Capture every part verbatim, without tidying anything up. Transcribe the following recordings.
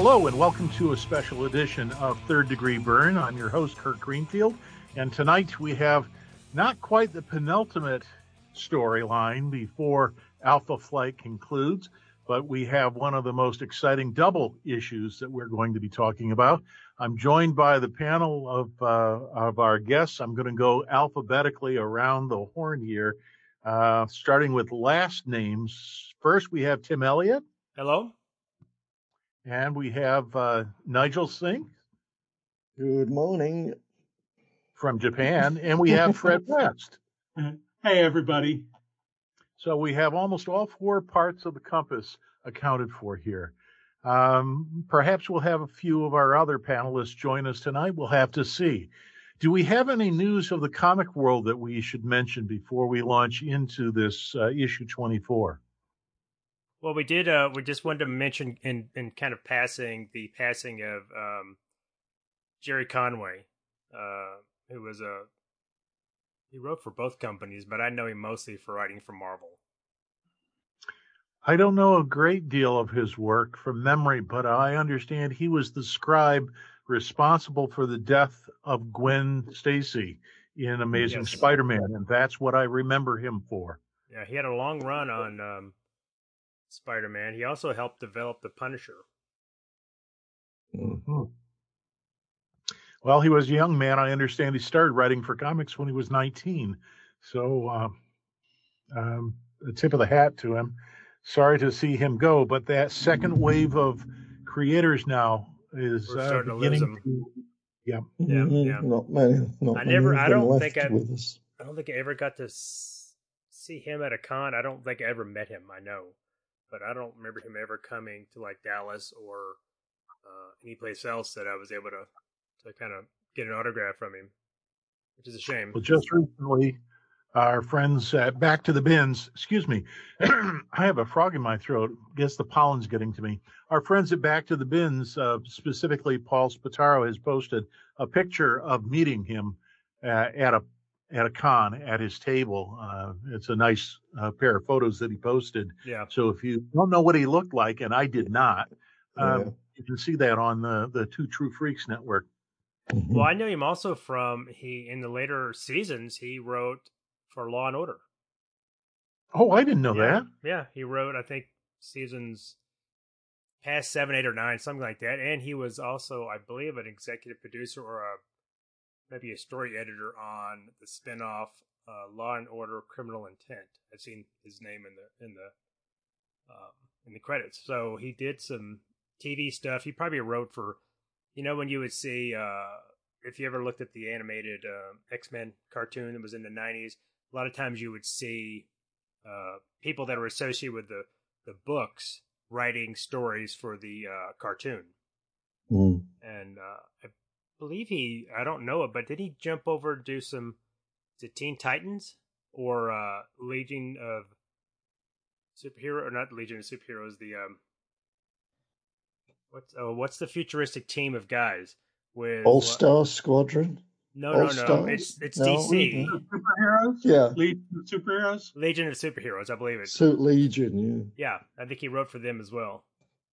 Hello and welcome to a special edition of Third Degree Burn. I'm your host, Kurt Greenfield, and tonight we have not quite the penultimate storyline before Alpha Flight concludes, but we have one of the most exciting double issues that we're going to be talking about. I'm joined by the panel of uh, of our guests. I'm going to go alphabetically around the horn here, uh, starting with last names. First, we have Tim Elliott. Hello. And we have uh, Nigel Singh. Good morning. From Japan. And we have Fred West. Hey, everybody. So we have almost all four parts of the compass accounted for here. Um, perhaps we'll have a few of our other panelists join us tonight. We'll have to see. Do we have any news of the comic world that we should mention before we launch into this uh, issue twenty-four? Well, we did. Uh, we just wanted to mention in, in kind of passing the passing of um, Jerry Conway, uh, who was a he wrote for both companies, but I know him mostly for writing for Marvel. I don't know a great deal of his work from memory, but I understand he was the scribe responsible for the death of Gwen Stacy in Amazing yes. Spider-Man, and that's what I remember him for. Yeah, he had a long run on Um, Spider-Man. He also helped develop the Punisher. Mm-hmm. Well, he was a young man. I understand he started writing for comics when he was nineteen. So, uh, um, a tip of the hat to him. Sorry to see him go, but that second wave of creators now is uh, beginning to. Yeah, yeah, mm-hmm. yeah. Not many. Not I never. many I don't left think I. with us. I don't think I ever got to see him at a con. I don't think I ever met him. I know. But I don't remember him ever coming to like Dallas or uh, any place else that I was able to to kind of get an autograph from him, which is a shame. Well, just recently, our friends at Back to the Bins, excuse me, I have a frog in my throat. Guess the pollen's getting to me. Our friends at Back to the Bins, uh, specifically Paul Spataro, has posted a picture of meeting him uh, at a at a con at his table. Uh, it's a nice uh, pair of photos that he posted. Yeah. So if you don't know what he looked like, and I did not, um, yeah. you can see that on the, the Two True Freaks network. Mm-hmm. Well, I know him also from he in the later seasons, he wrote for Law and Order. Oh, I didn't know yeah. that. Yeah. He wrote, I think, seasons past seven, eight, or nine, something like that. And he was also, I believe, an executive producer or a maybe a story editor on the spinoff uh, Law and Order: Criminal Intent. I've seen his name in the in the um, in the credits. So he did some T V stuff. He probably wrote for, you know, when you would see uh, if you ever looked at the animated uh, X-Men cartoon that was in the nineties. A lot of times you would see uh, people that were associated with the the books writing stories for the uh, cartoon. Mm. And uh, I believe he, I don't know it, but did he jump over to do some, is it Teen Titans or uh, Legion of Superhero, or not Legion of Superheroes, the, um, what's, oh, what's the futuristic team of guys with All Star Squadron? No, All no, no, Stars? it's, it's No? D C. Superheroes? Yeah. Legion of Superheroes? Legion of Superheroes, I believe it. Suit Legion, yeah. Yeah, I think he wrote for them as well.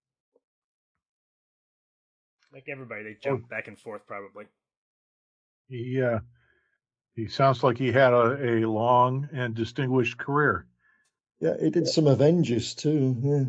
Like everybody, they jump oh. back and forth probably. He uh, he sounds like he had a, a long and distinguished career. Yeah, he did some Avengers too. Yeah.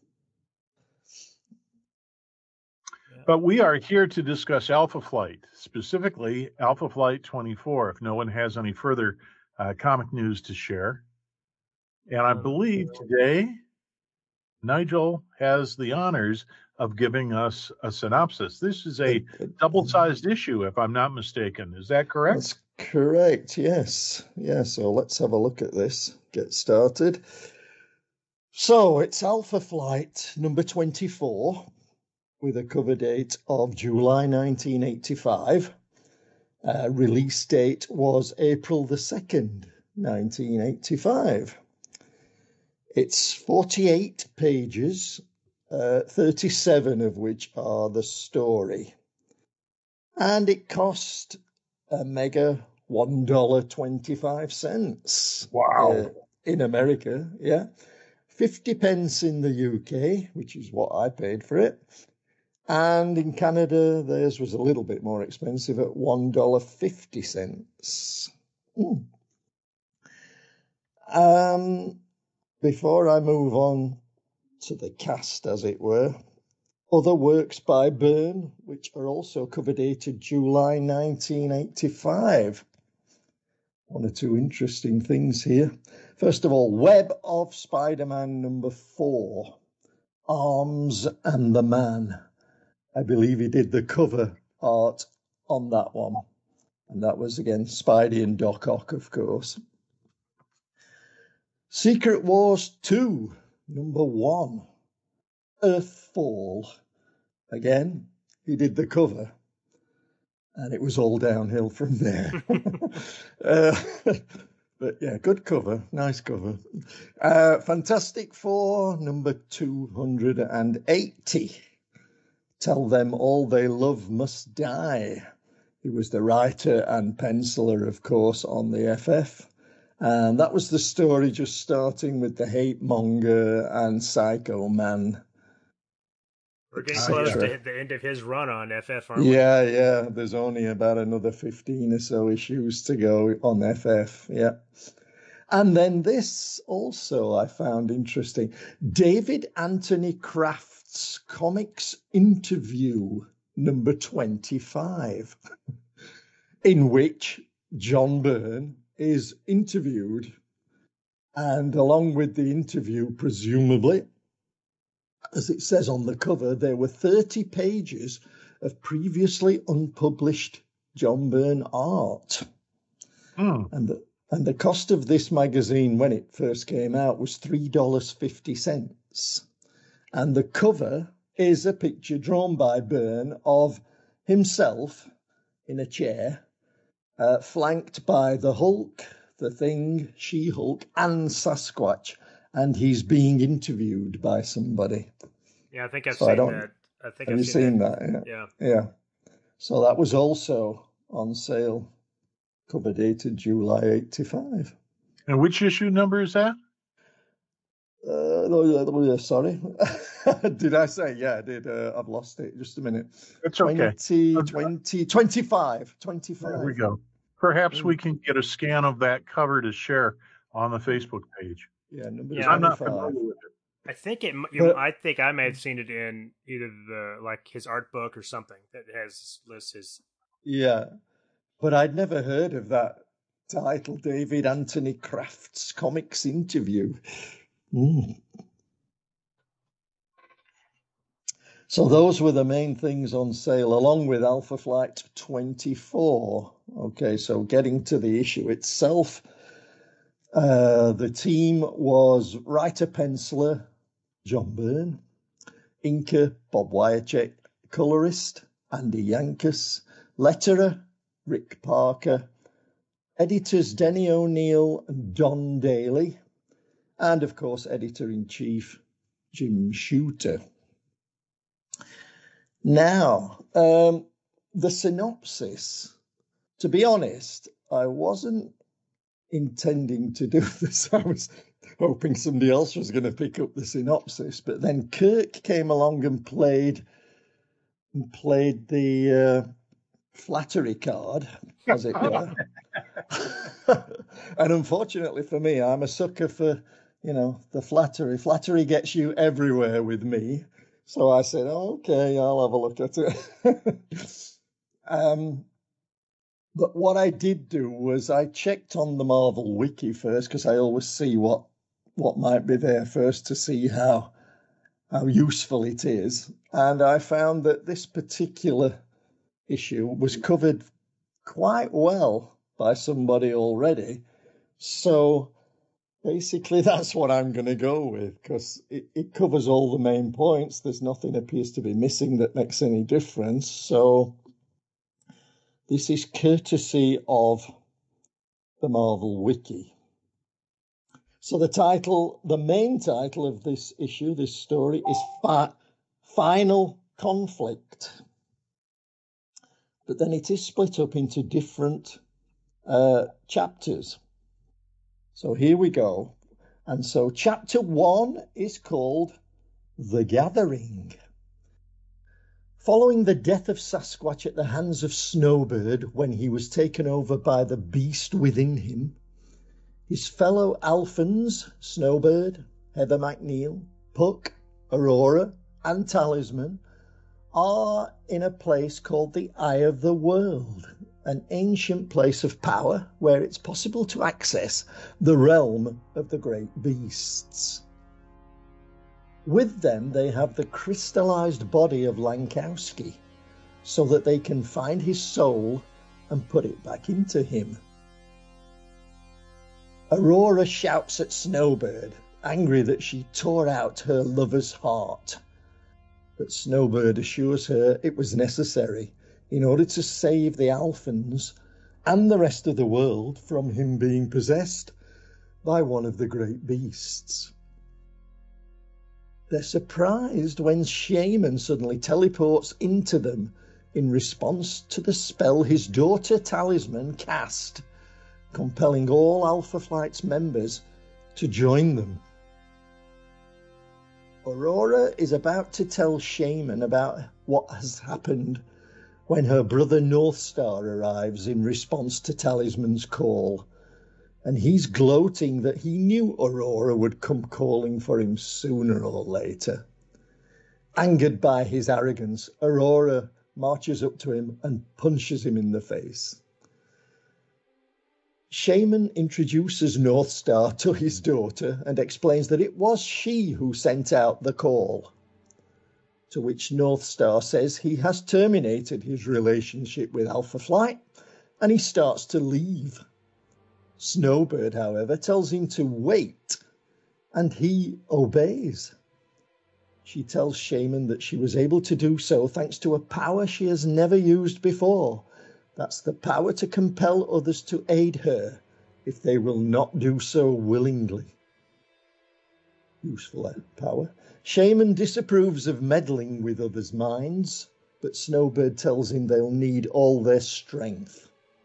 But we are here to discuss Alpha Flight, specifically Alpha Flight twenty-four, if no one has any further uh, comic news to share. And I believe today Nigel has the honors of giving us a synopsis. This is a double-sized issue, if I'm not mistaken. Is that correct? That's correct, yes. Yeah, so let's have a look at this, get started. So it's Alpha Flight number twenty-four with a cover date of July nineteen eighty-five. Uh, release date was April the second, nineteen eighty-five. It's forty-eight pages, uh, thirty-seven of which are the story. And it cost a mega one dollar and twenty-five cents. Wow. Uh, in America, yeah. fifty pence in the U K, which is what I paid for it. And in Canada, theirs was a little bit more expensive at one dollar fifty. Mm. Um, before I move on to the cast, as it were, other works by Byrne, which are also cover dated July nineteen eighty-five. One or two interesting things here. First of all, Web of Spider-Man number four, Arms and the Man. I believe he did the cover art on that one. And that was, again, Spidey and Doc Ock, of course. Secret Wars two, number one, Earthfall. Again, he did the cover. And it was all downhill from there. uh, but yeah, good cover. Nice cover. Uh, Fantastic Four, number two hundred eighty. Tell Them All They Love Must Die. He was the writer and penciler, of course, on the F F. And that was the story just starting with the hate monger and Psycho Man. We're getting close to the end of his run on F F, aren't we? Yeah, yeah. There's only about another fifteen or so issues to go on F F. Yeah. And then this also I found interesting. David Anthony Kraft's Comics Interview number twenty-five, in which John Byrne is interviewed. And along with the interview, presumably, as it says on the cover, there were thirty pages of previously unpublished John Byrne art. Mm. And, the, and the cost of this magazine when it first came out was three dollars and fifty cents. And the cover is a picture drawn by Byrne of himself in a chair, uh, flanked by the Hulk, the Thing, She-Hulk, and Sasquatch. And he's being interviewed by somebody. Yeah, I think I've so seen I that. I think have I've you seen, seen that. that? Yeah. yeah. Yeah. So that was also on sale, cover dated July eighty-five. And which issue number is that? Uh, no, yeah, sorry. Did I say? Yeah, I did. Uh, I've lost it. Just a minute. It's okay. twenty, twenty, twenty-five. twenty-five. There we go. Perhaps Mm. we can get a scan of that cover to share on the Facebook page. Yeah, number Yeah, I'm not twenty-five. familiar with it. I think it. You But- know, I think I may have seen it in either the like his art book or something that has lists his. Yeah, but I'd never heard of that title, David Anthony Kraft's Comics Interview. Mm. So those were the main things on sale, along with Alpha Flight twenty-four. Okay, so getting to the issue itself, uh, the team was writer-penciler John Byrne, inker Bob Wiacek, colorist Andy Yankus, letterer Rick Parker, editors Denny O'Neil and Don Daly, and of course editor-in-chief Jim Shooter. Now, um, the synopsis, to be honest, I wasn't intending to do this. I was hoping somebody else was going to pick up the synopsis, but then Kirk came along and played and played the uh, flattery card, as it were. And unfortunately for me, I'm a sucker for, you know, the flattery. Flattery gets you everywhere with me. So I said, oh, okay, I'll have a look at it. um, but what I did do was I checked on the Marvel Wiki first, because I always see what what might be there first to see how how useful it is. And I found that this particular issue was covered quite well by somebody already. So basically, that's what I'm going to go with, because it, it covers all the main points. There's nothing appears to be missing that makes any difference. So this is courtesy of the Marvel Wiki. So the title, the main title of this issue, this story, is Fi- Final Conflict. But then it is split up into different uh, chapters. So here we go. And so chapter one is called The Gathering. Following the death of Sasquatch at the hands of Snowbird when he was taken over by the beast within him, his fellow Alphans, Snowbird, Heather McNeil, Puck, Aurora, and Talisman, are in a place called the Eye of the World, an ancient place of power where it's possible to access the realm of the great beasts. With them, they have the crystallized body of Lankowski, so that they can find his soul and put it back into him. Aurora shouts at Snowbird, angry that she tore out her lover's heart. But Snowbird assures her it was necessary in order to save the Alphans and the rest of the world from him being possessed by one of the great beasts. They're surprised when Shaman suddenly teleports into them in response to the spell his daughter Talisman cast, compelling all Alpha Flight's members to join them. Aurora is about to tell Shaman about what has happened when her brother Northstar arrives in response to Talisman's call, and he's gloating that he knew Aurora would come calling for him sooner or later. Angered by his arrogance, Aurora marches up to him and punches him in the face. Shaman introduces Northstar to his daughter and explains that it was she who sent out the call, to which Northstar says he has terminated his relationship with Alpha Flight and he starts to leave. Snowbird, however, tells him to wait, and he obeys. She tells Shaman that she was able to do so thanks to a power she has never used before. That's the power to compel others to aid her if they will not do so willingly. Useful power. Shaman disapproves of meddling with others' minds, but Snowbird tells him they'll need all their strength.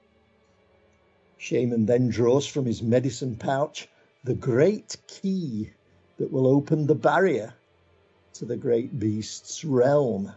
Shaman then draws from his medicine pouch the great key that will open the barrier to the great beast's realm.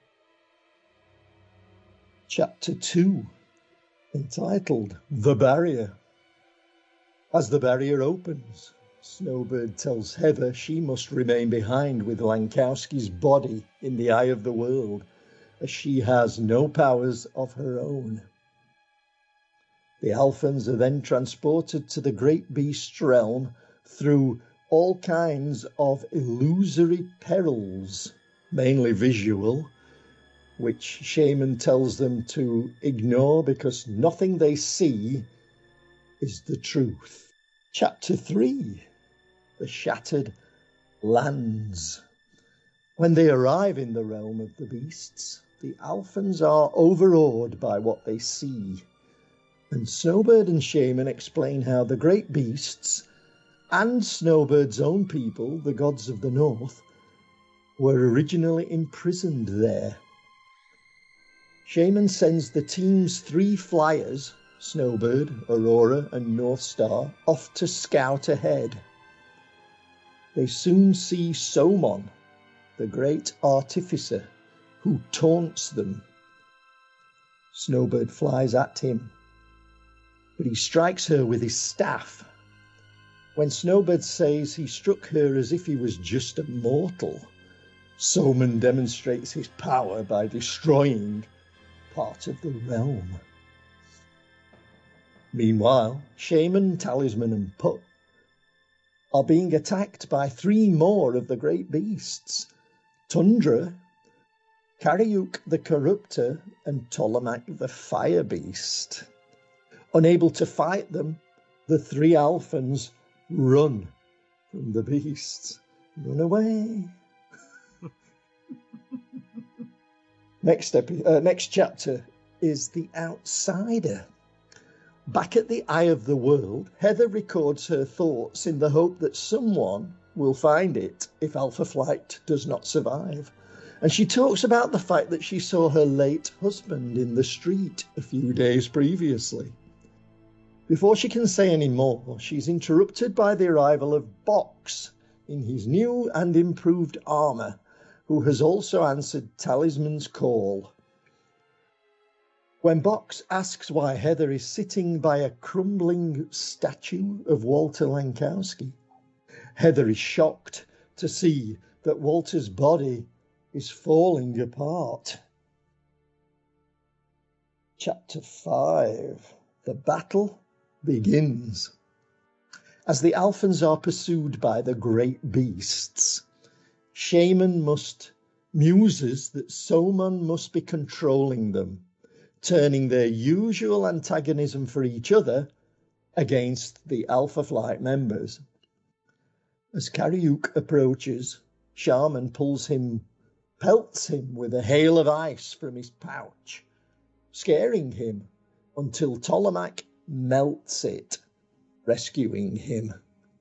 Chapter two, entitled The Barrier. As the barrier opens, Snowbird tells Heather she must remain behind with Lankowski's body in the Eye of the World, as she has no powers of her own. The Alphans are then transported to the great beast's realm through all kinds of illusory perils, mainly visual, which Shaman tells them to ignore because nothing they see is the truth. Chapter three, The Shattered Lands. When they arrive in the realm of the beasts, the Alphans are overawed by what they see, and Snowbird and Shaman explain how the great beasts and Snowbird's own people, the gods of the north, were originally imprisoned there. Shaman sends the team's three flyers, Snowbird, Aurora, and Northstar, off to scout ahead. They soon see Somon, the great artificer, who taunts them. Snowbird flies at him, but he strikes her with his staff. When Snowbird says he struck her as if he was just a mortal, Somon demonstrates his power by destroying part of the realm. Meanwhile, Shaman, Talisman, and Puck are being attacked by three more of the great beasts: Tundra, Karyuk the Corruptor, and Ptolemak the Fire Beast. Unable to fight them, the three Alphans run from the beasts. Run away. Next, epi- uh, next chapter is The Outsider. Back at the Eye of the World, Heather records her thoughts in the hope that someone will find it if Alpha Flight does not survive. And she talks about the fact that she saw her late husband in the street a few days previously. Before she can say any more, she's interrupted by the arrival of Box in his new and improved armour, who has also answered Talisman's call. When Box asks why Heather is sitting by a crumbling statue of Walter Lankowski, Heather is shocked to see that Walter's body is falling apart. Chapter five. The battle begins. As the Alphans are pursued by the great beasts, Shaman must muses that Somon must be controlling them, turning their usual antagonism for each other against the Alpha Flight members. As Karyuk approaches, Shaman pulls him, pelts him with a hail of ice from his pouch, scaring him until Tolomak melts it, rescuing him.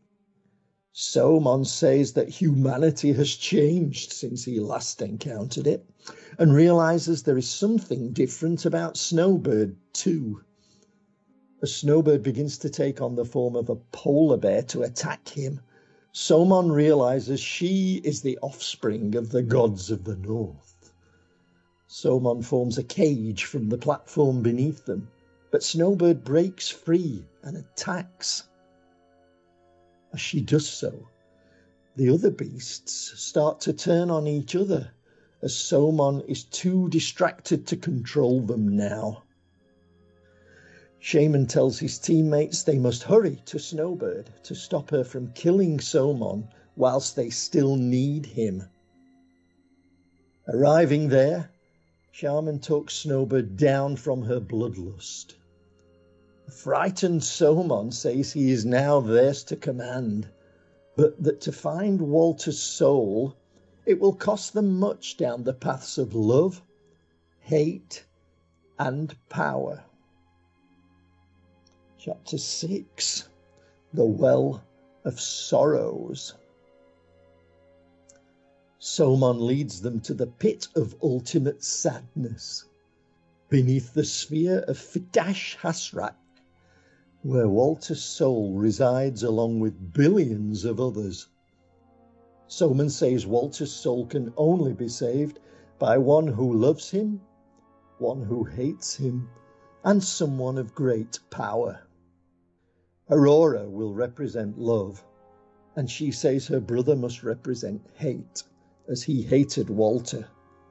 Somon says that humanity has changed since he last encountered it, and realizes there is something different about Snowbird too. As Snowbird begins to take on the form of a polar bear to attack him, Somon realizes she is the offspring of the gods of the north. Somon forms a cage from the platform beneath them, but Snowbird breaks free and attacks. As she does so, the other beasts start to turn on each other, as Somon is too distracted to control them now. Shaman tells his teammates they must hurry to Snowbird to stop her from killing Somon whilst they still need him. Arriving there, Shaman talks Snowbird down from her bloodlust. A frightened Somon says he is now theirs to command, but that to find Walter's soul, it will cost them much down the paths of love, hate, and power. Chapter six. The Well of Sorrows. Somon leads them to the pit of ultimate sadness, beneath the sphere of Fitash Hasrak, where Walter's soul resides along with billions of others. Somon says Walter's soul can only be saved by one who loves him, one who hates him, and someone of great power. Aurora will represent love, and she says her brother must represent hate, as he hated Walter.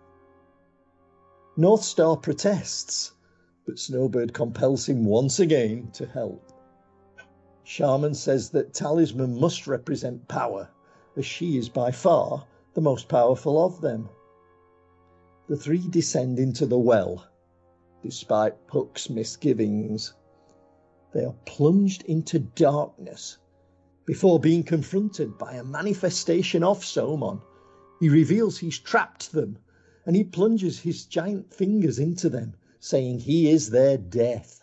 Northstar protests, but Snowbird compels him once again to help. Shaman says that Talisman must represent power, as she is by far the most powerful of them. The three descend into the well, despite Puck's misgivings. They are plunged into darkness before being confronted by a manifestation of Somon. He reveals he's trapped them, and he plunges his giant fingers into them, saying he is their death.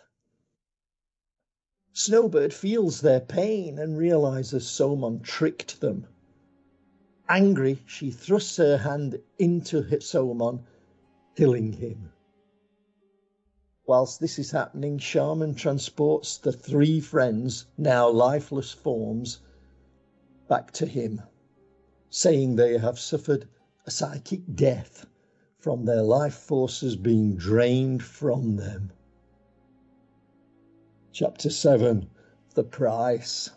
Snowbird feels their pain and realizes Somon tricked them. Angry, she thrusts her hand into Somon, killing him. Whilst this is happening, Shaman transports the three friends, now lifeless forms, back to him, saying they have suffered a psychic death from their life forces being drained from them. Chapter seven. The Price.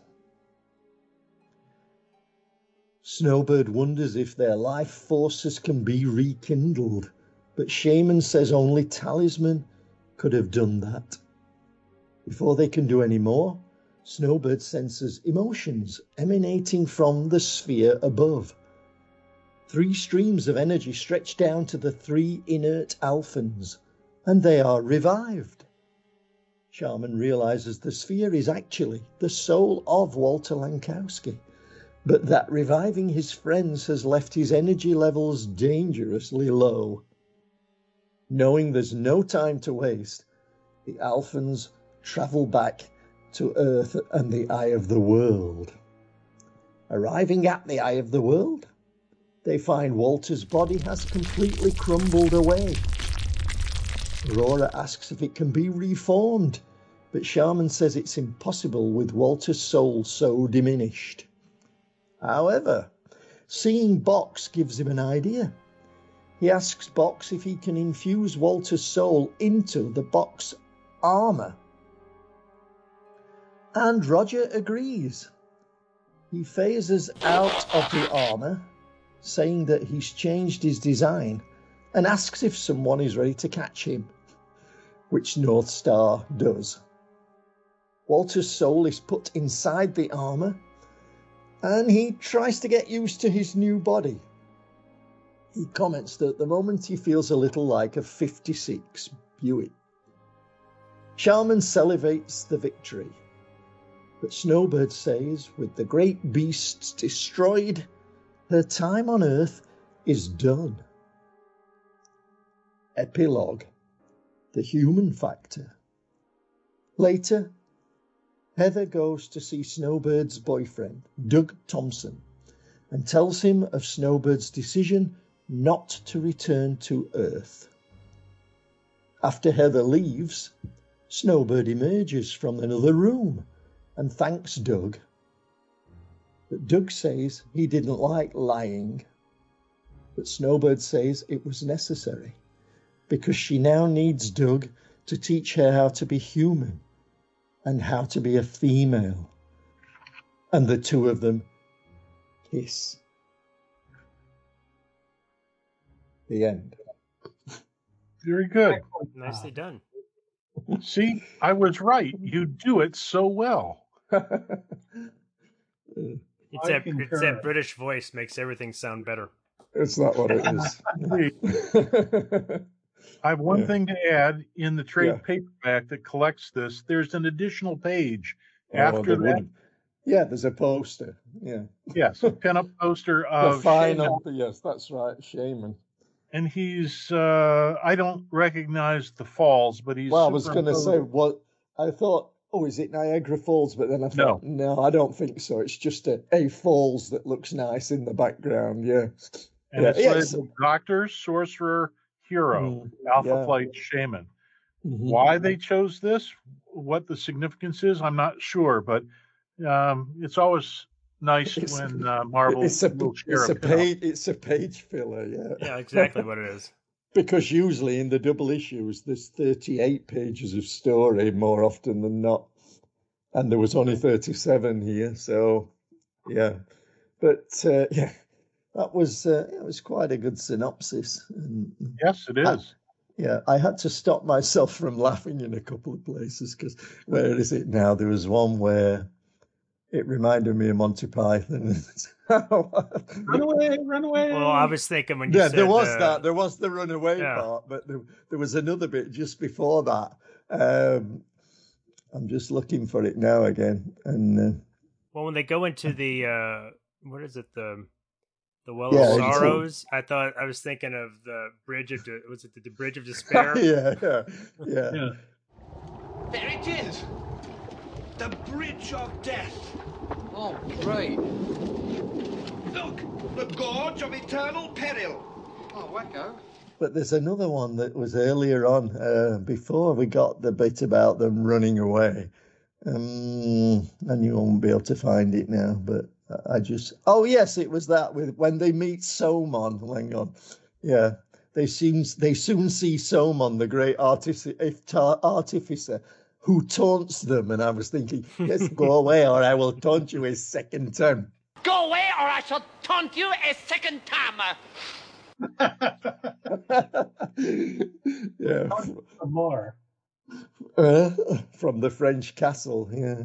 Snowbird wonders if their life forces can be rekindled, but Shaman says only Talisman could have done that. Before they can do any more, Snowbird senses emotions emanating from the sphere above. Three streams of energy stretch down to the three inert Alphans, and they are revived. Shaman realizes the sphere is actually the soul of Walter Lankowski, but that reviving his friends has left his energy levels dangerously low. Knowing there's no time to waste, the Alphans travel back to Earth and the Eye of the World. Arriving at the Eye of the World, they find Walter's body has completely crumbled away. Aurora asks if it can be reformed, but Shaman says it's impossible with Walter's soul so diminished. However, seeing Box gives him an idea. He asks Box if he can infuse Walter's soul into the Box armour. And Roger agrees. He phases out of the armour, saying that he's changed his design, and asks if someone is ready to catch him, which North Star does. Walter's soul is put inside the armour, and he tries to get used to his new body. He comments that at the moment he feels a little like a fifty-six Buick. Charman salivates the victory, but Snowbird says with the great beasts destroyed, her time on Earth is done. Epilogue: The Human Factor. Later, Heather goes to see Snowbird's boyfriend, Doug Thompson, and tells him of Snowbird's decision not to return to Earth. After Heather leaves, Snowbird emerges from another room and thanks Doug. But Doug says he didn't like lying. But Snowbird says it was necessary, because she now needs Doug to teach her how to be human and how to be a female. And the two of them kiss. The end. Very good. Nicely done. See, I was right. You do it so well. It's I that, concur. it's that British voice makes everything sound better. It's not what it is. I have one Yeah. thing to add. In the trade Yeah. paperback that collects this, there's an additional page Oh, after there that. would- Yeah, there's a poster. Yeah. Yes, a pin-up poster The of final, Shaman, yes, that's right, Shaman. and he's, uh, I don't recognize the falls, but he's Well, I was going to say, superimposed- what I thought, oh, is it Niagara Falls? But then I thought, no, I don't think so. It's just a, a falls that looks nice in the background. Yeah. and yeah, it's yeah, labeled Doctor, Sorcerer, Hero, Mm, Alpha yeah. Flight Shaman. Mhm. Why they chose this, what the significance is, I'm not sure, but um, it's always nice It's- when uh, Marvel It's a, will share it's a a pin-up. page. It's a page filler. Yeah. Yeah, exactly what it is. Because usually in the double issues, there's thirty-eight pages of story more often than not. And there was only thirty-seven here. So, yeah. But, uh, yeah, that was, uh, it was quite a good synopsis. And, Yes, it I- is. yeah, I had to stop myself from laughing in a couple of places because where is it now? There was one where it reminded me of Monty Python. Run away, run away. Well, I was thinking when you Yeah, said there was uh, that. There was the runaway yeah. part, but there, there was another bit just before that. Um, I'm just looking for it now again. And uh, Well, when they go into the uh, what is it the the Well Yeah, of it's- Sorrows, I thought I was thinking of the Bridge of De- was it the, the Bridge of Despair? yeah, yeah, yeah, Yeah. There it is! The Bridge of Death! Oh, great. Look! The Gorge of Eternal Peril! Oh, wacko. But there's another one that was earlier on, uh, before we got the bit about them running away. Um, and you won't be able to find it now, but I just... Oh, yes, it was that with when they meet Somon. Hang on. Yeah. They, seem, they soon see Somon, the great artific- artificer, who taunts them. And I was thinking, yes, go away or I will taunt you a second time. Go away or I shall taunt you a second time. Yeah. Some more. Uh, from the French castle, yeah.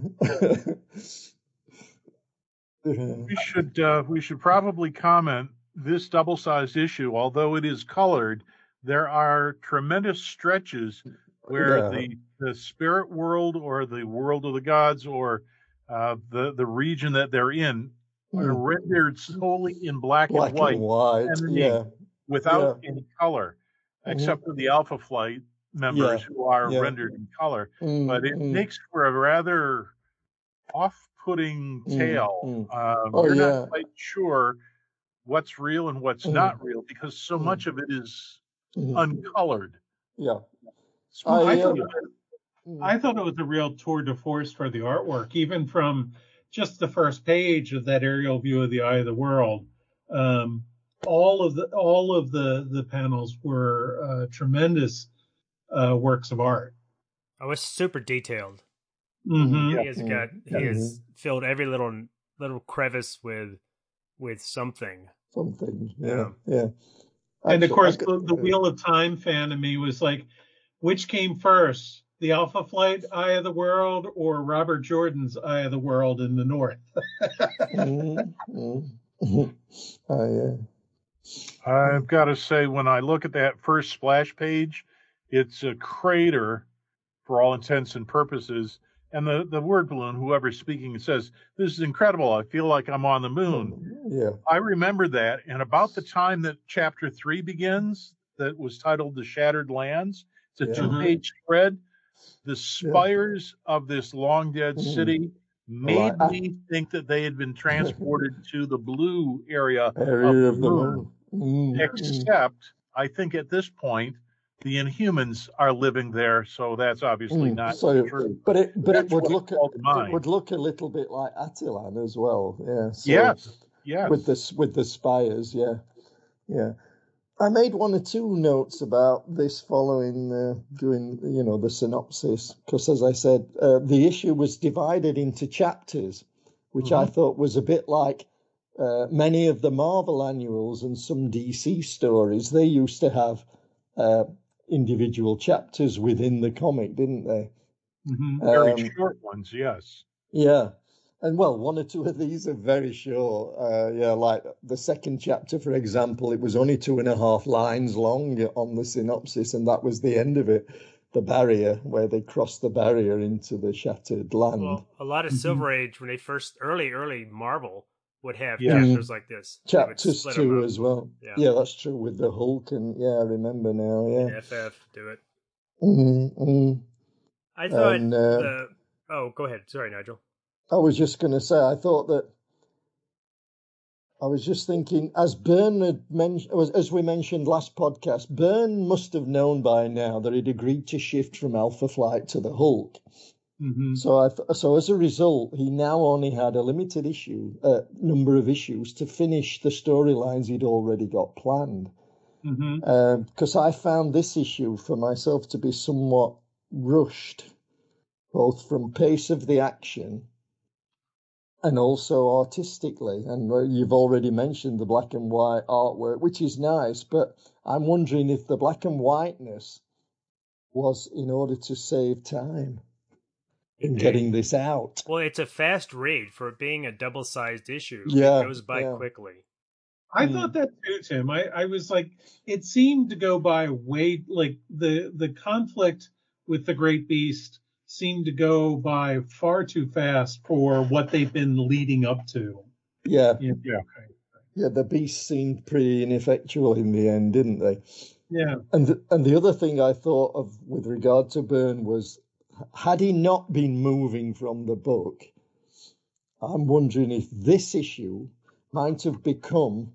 We should uh, we should probably comment this double-sized issue, although it is colored, there are tremendous stretches where Yeah. the the spirit world or the world of the gods or uh, the the region that they're in are Mm. rendered solely in black, Black and white and white, underneath, yeah. without Yeah. any color, Mhm. except for the Alpha Flight members Yeah. who are Yeah. rendered in color. Mm, But it mm, makes for a rather off-putting Mm, tale. mm. Um, Oh, you're yeah. not quite sure what's real and what's Mm. not real because so Mm. much of it is mm. uncolored. Yeah. Spooky. I, I uh, thought, Mm. I thought it was a real tour de force for the artwork, even from just the first page of that aerial view of the Eye of the World. Um, all of the all of the the panels were uh, tremendous uh, works of art. Oh, it's super detailed. Mm-hmm. He has got he Mhm. has filled every little little crevice with with something. Something, yeah, Yeah. yeah. And of Actually, course, I got- the, the Wheel of Time fan in me was like, which came first, the Alpha Flight Eye of the World or Robert Jordan's Eye of the World in the North? Mm, mm, mm. Oh, yeah. I've got to say, when I look at that first splash page, it's a crater for all intents and purposes. And the, the word balloon, whoever's speaking, says, "This is incredible. I feel like I'm on the moon." Yeah. I remember that. And about the time that chapter three begins, that was titled The Shattered Lands, it's a Yeah. two page spread. The spires of this long dead Mm. city made Like, me think that they had been transported to the blue area area of the moon. moon. Mm, mm. Except, I think at this point, the Inhumans are living there, so that's obviously Mm, not so, true. but it but That's it would what look called to it mind. would look a little bit like Attilan as well. Yeah. So Yes, yes. with the with the spires, yeah, yeah. I made one or two notes about this following uh, doing you know the synopsis because, as I said, uh, the issue was divided into chapters, which I Mhm. thought was a bit like uh, many of the Marvel annuals and some D C stories. They used to have uh, individual chapters within the comic, didn't they? Mm-hmm. Very Um, short ones, yes. yeah. And well, one or two of these are very short. Uh, yeah, like the second chapter, for example, it was only two and a half lines long on the synopsis, and that was the end of it. The barrier, where they crossed the barrier into the shattered land. Well, a lot of Mhm. Silver Age, when they first early early Marvel would have Yeah. chapters like this. They would Chapters split 'em two up. as well. Yeah. Yeah, that's true with the Hulk, and yeah, I remember now. And Yeah. F F do it. Mm, mm. I thought And uh, the oh, go ahead. Sorry, Nigel. I was just going to say, I thought that I was just thinking, as Byrne had mentioned, as we mentioned last podcast, Byrne must have known by now that he'd agreed to shift from Alpha Flight to the Hulk. Mm-hmm. So, I th- so as a result, he now only had a limited issue, uh, number of issues to finish the storylines he'd already got planned. Mm-hmm. Because I found this issue for myself to be somewhat rushed, both from pace of the action and also artistically. And you've already mentioned the black and white artwork, which is nice, but I'm wondering if the black and whiteness was in order to save time in Indeed. getting this out. Well, it's a fast read for it being a double-sized issue. Yeah, It goes by yeah. quickly. I Mm. thought that too, Tim. I, I was like, it seemed to go by way, like the the conflict with the Great Beast seemed to go by far too fast for what they've been leading up to. Yeah, Yeah. Yeah. yeah. The beast seemed pretty ineffectual in the end, didn't they? Yeah. And the, and the other thing I thought of with regard to Byrne was, had he not been moving from the book, I'm wondering if this issue might have become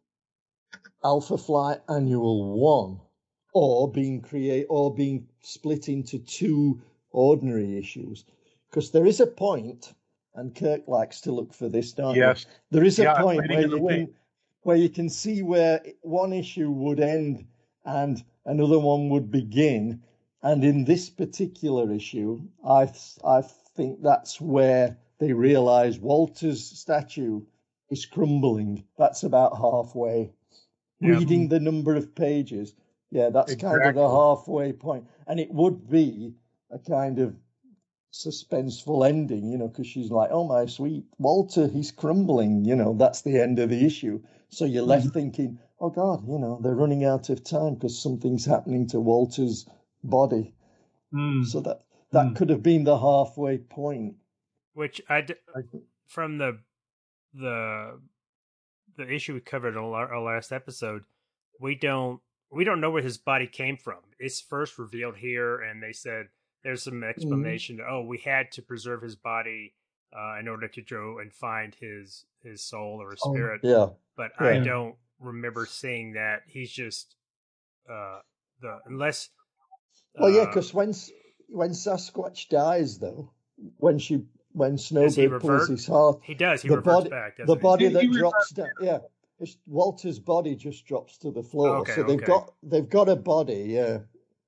Alpha Flight Annual One, or being create or being split into two ordinary issues. Because there is a point, and Kirk likes to look for this, don't Yes. you? There is a Yeah, I'm point waiting where in the you wing. can where you can see where one issue would end and another one would begin. And in this particular issue, I I think that's where they realise Walter's statue is crumbling. That's about halfway. Yeah. Reading the number of pages, yeah, that's kind of the Exactly. halfway point. And it would be a kind of suspenseful ending, you know, because she's like, oh, my sweet Walter, he's crumbling, you know, that's the end of the issue. So you're left Mhm. thinking, oh, God, you know, they're running out of time because something's happening to Walter's body. Mm. So that that Mm. could have been the halfway point. Which I d- from the the the issue we covered in our, our last episode, we don't we don't know where his body came from. It's first revealed here, and they said there's some explanation. Mm-hmm. Oh, we had to preserve his body uh, in order to go and find his his soul or his spirit. Oh, yeah, but yeah. I don't remember seeing that. He's just uh, the unless. Well, yeah, uh, because when when Sasquatch dies, though, when she when Does he Snowbird pulls revert? his heart, He does. He the reverts body, back. the doesn't he? body He- that he drops reverts down, yeah, it's Walter's body just drops to the floor. Okay, so they've okay. got they've got a body, yeah.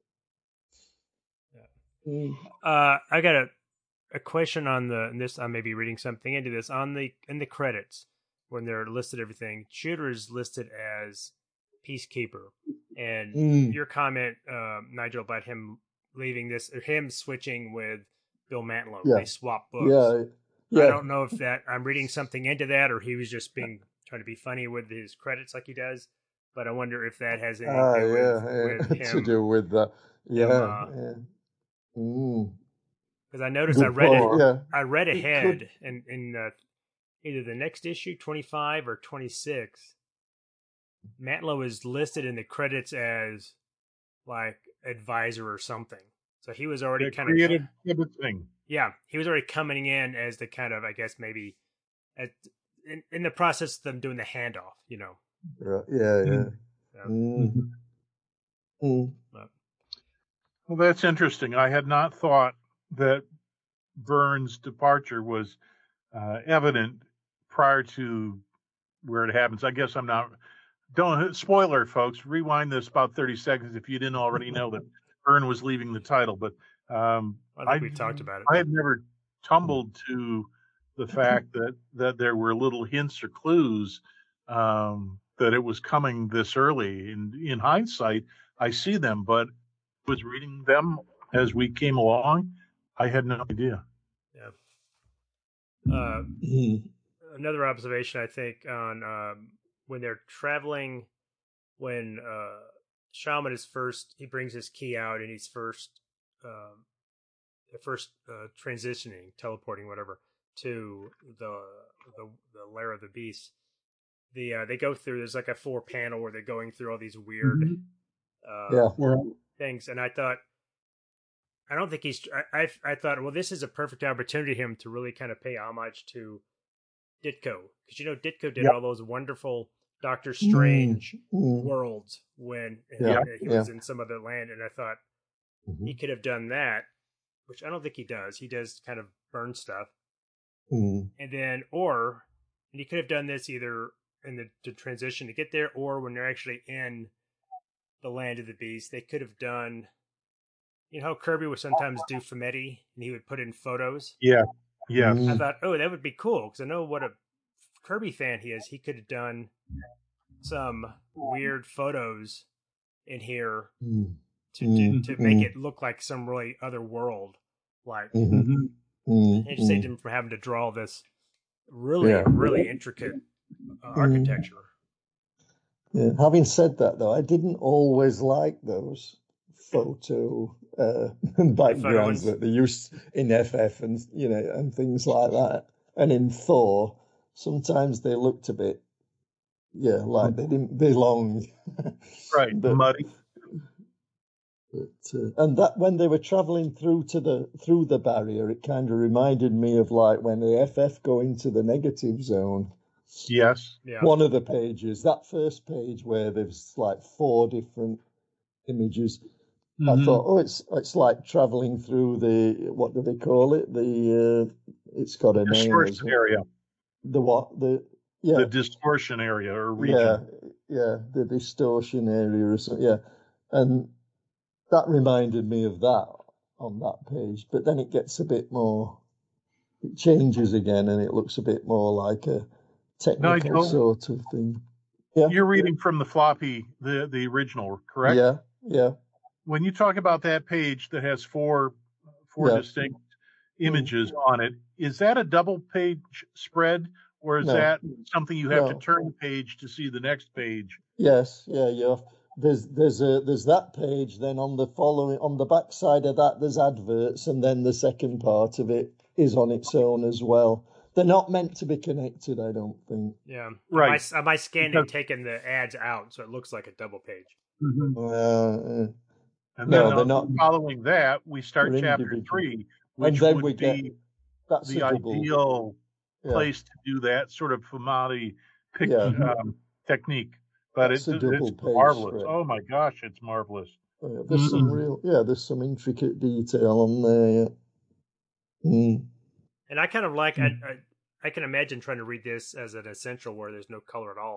Yeah. Mm. Uh, I got a a question on the and this. I may be reading something into this on the in the credits when they're listed everything. Shooter is listed as Peacekeeper, and Mm. your comment, uh, Nigel, about him leaving this or him switching with Bill Mantlo. Yeah. They swap books. Yeah, yeah. I don't know if that I'm reading something into that or he was just being trying to be funny with his credits like he does. But I wonder if that has anything Ah, to do yeah, with, with yeah. him. to do with that. Yeah, him, uh, yeah. Mm. Because I noticed Good I read point, it. yeah. I read It ahead could- in in uh, either the next issue, twenty-five or twenty-six. Mantlo is listed in the credits as like advisor or something. So he was already The kind creative of thing. yeah, he was already coming in as the kind of I guess maybe at in, in the process of them doing the handoff, you know. Right, yeah, yeah. So, Mm. Mm. but, Well, that's interesting. I had not thought that Byrne's departure was uh, evident prior to where it happens. I guess I'm not. Don't spoiler, folks. Rewind this about thirty seconds if you didn't already know that Byrne was leaving the title. But um, I think we talked about it. I had never tumbled to the fact that that there were little hints or clues um, that it was coming this early. And in hindsight, I see them, but was reading them as we came along. I had no idea. Yeah. Uh, Mm. another observation, I think, on um, when they're traveling, when uh, Shaman is first, he brings his key out and he's first, um, first uh, transitioning, teleporting, whatever, to the the, the lair of the beast. The uh, they go through. There's like a four panel where they're going through all these weird Mhm. uh, Yeah. Well, things, and I thought. I don't think he's. I, I I thought, well, this is a perfect opportunity for him to really kind of pay homage to Ditko, because you know Ditko did Yep. all those wonderful Doctor Strange Mm. worlds when Yeah, he yeah. was in some other land, and I thought Mhm. he could have done that, which I don't think he does. He does kind of burn stuff, Mm. and then or and he could have done this either in the, the transition to get there, or when they're actually in the land of the beast, they could have done. You know how Kirby would sometimes do Fumetti, and he would put in photos. Yeah. Yes. Mm. I thought, oh, that would be cool because I know what a Kirby fan he is. He could have done some weird photos in here Mm. to Mm. to, to make Mm. it look like some really other world. Like, Mhm. mhm. Mm. and saved Mm. him from having to draw this really, Yeah. really intricate uh, architecture. Yeah. Having said that, though, I didn't always like those photo uh, backgrounds ones? that they used in F F and you know and things like that, and in Thor. Sometimes they looked a bit, yeah, like they didn't belong. Right. But, Muddy. but, uh, and that when they were traveling through to the through the barrier, it kind of reminded me of like when the F F go into the negative zone. Yes. Yeah, One of the pages, that first page where there's like four different images. I Mhm. thought, oh, it's it's like traveling through the what do they call it? The uh, it's got a name. Distortion As well. area. The what? The yeah, The distortion area or region. yeah, yeah, the distortion area or something. Yeah, and that reminded me of that on that page. But then it gets a bit more. It changes again, and it looks a bit more like a technical Nigel, sort of thing. Yeah, You're reading from the floppy, the the original, correct? yeah, yeah. When you talk about that page that has four four Yeah. distinct images on it, is that a double page spread, or is No. that something you have to No. turn the page to see the next page? Yes, yeah, yeah. There's there's a there's that page. Then on the following on the back side of that, there's adverts, and then the second part of it is on its own as well. They're not meant to be connected, I don't think. yeah. Right. Am I, am I scanning, Because- taking the ads out so it looks like a double page? Mhm. Uh, And No, then they're on- not. following that, we start They're chapter individual. three, which then would we be get- that's the a double. ideal Yeah, place to do that sort of Fumati pic, Yeah. um, technique. But That's it, a double it's page marvelous. spread. Oh my gosh, it's marvelous. Uh, there's some Mm. real yeah. There's some intricate detail on there. Yeah. Mm. And I kind of like I, I I can imagine trying to read this as an essential where there's no color at all.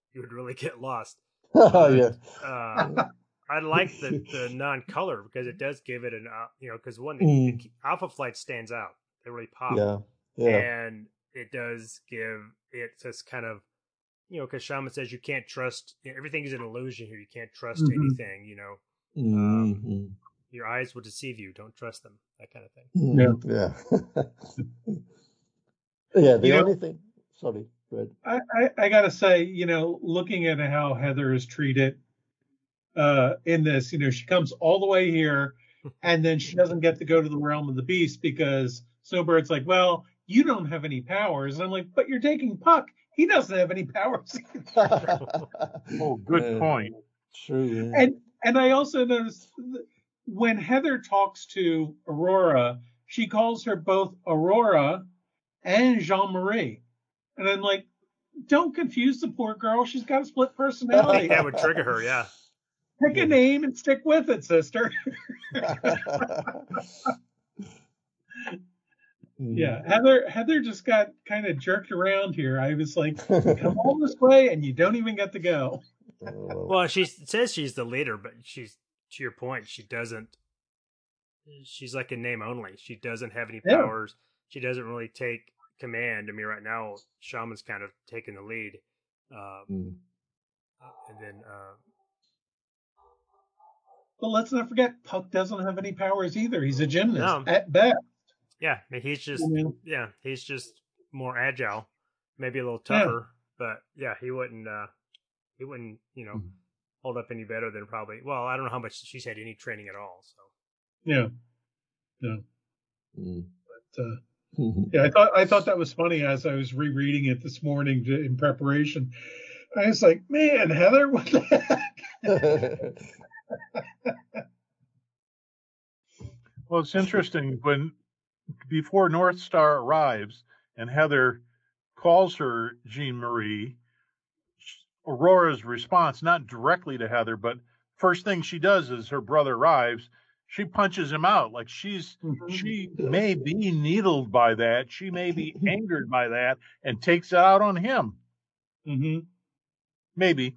you would really get lost. Oh, But, yeah. uh, I like the, the non-color because it does give it an, uh, you know, because one, the, Mm. the Alpha Flight stands out. They really pop. Yeah. Yeah. And it does give it this kind of, you know, because Shaman says you can't trust, you know, everything is an illusion here. You can't trust Mhm. anything, you know. Um, Mhm. your eyes will deceive you. Don't trust them. That kind of thing. Mm, yeah. Yeah, the You know- only thing. Sorry, Fred. I, I, I gotta say, you know, looking at how Heather is treated uh, in this, you know, she comes all the way here, and then she doesn't get to go to the realm of the beast because Snowbird's like, well, you don't have any powers. And I'm like, but you're taking Puck. He doesn't have any powers. Oh, good Yeah. point. True. Yeah. and and I also noticed that when Heather talks to Aurora, she calls her both Aurora and Jean Marie. And I'm like, don't confuse the poor girl. She's got a split I personality. think that would trigger her, yeah. Pick a name and stick with it, sister. Yeah, Heather Heather just got kind of jerked around here. I was like, come all this way and you don't even get to go. Oh, Well, she says she's the leader, but she's, to your point, she doesn't, she's like a name only. She doesn't have any Yeah. powers. She doesn't really take command. I mean, right now, Shaman's kind of taking the lead. Uh, mm. and then, uh, But let's not forget, Puck doesn't have any powers either. He's a gymnast No. at best. yeah, I mean, he's just, Yeah. yeah, he's just more agile, maybe a little Yeah. tougher, but yeah, he wouldn't, uh, he wouldn't, you know, Mhm. hold up any better than probably, well, I don't know how much she's had any training at all, so. Yeah. Yeah. Mm. But, uh, yeah, I thought I thought that was funny as I was rereading it this morning to, in preparation. I was like, man, Heather, what the heck? Well, it's interesting when before North Star arrives and Heather calls her Jean Marie, Aurora's response, not directly to Heather, but first thing she does is her brother arrives, she punches him out. Like she's Mhm. she may be needled by that, she may be angered by that, and takes it out on him. Mhm. Maybe.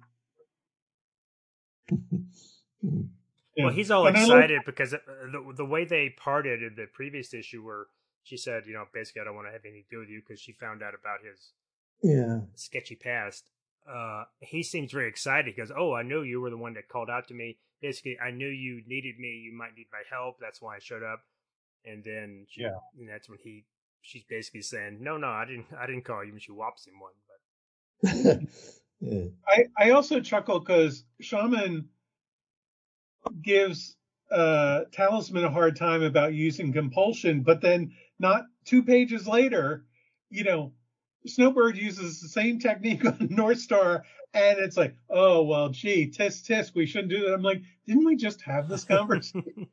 Yeah. Well, he's all But I like- excited because uh, the the way they parted in the previous issue, where she said, you know, basically, I don't want to have anything to do with you because she found out about his Yeah. sketchy past. Uh, he seems very excited. He goes, "Oh, I knew you were the one that called out to me. Basically, I knew you needed me. You might need my help. That's why I showed up." And then, she, Yeah. and that's when he, she's basically saying, "No, no, I didn't, I didn't call you." And she whops him one, but Yeah. I, I also chuckle because Shaman gives uh, Talisman a hard time about using compulsion, but then not two pages later, you know, Snowbird uses the same technique on North Star, and it's like, oh, well, gee, tisk, tisk, we shouldn't do that. I'm like, didn't we just have this conversation?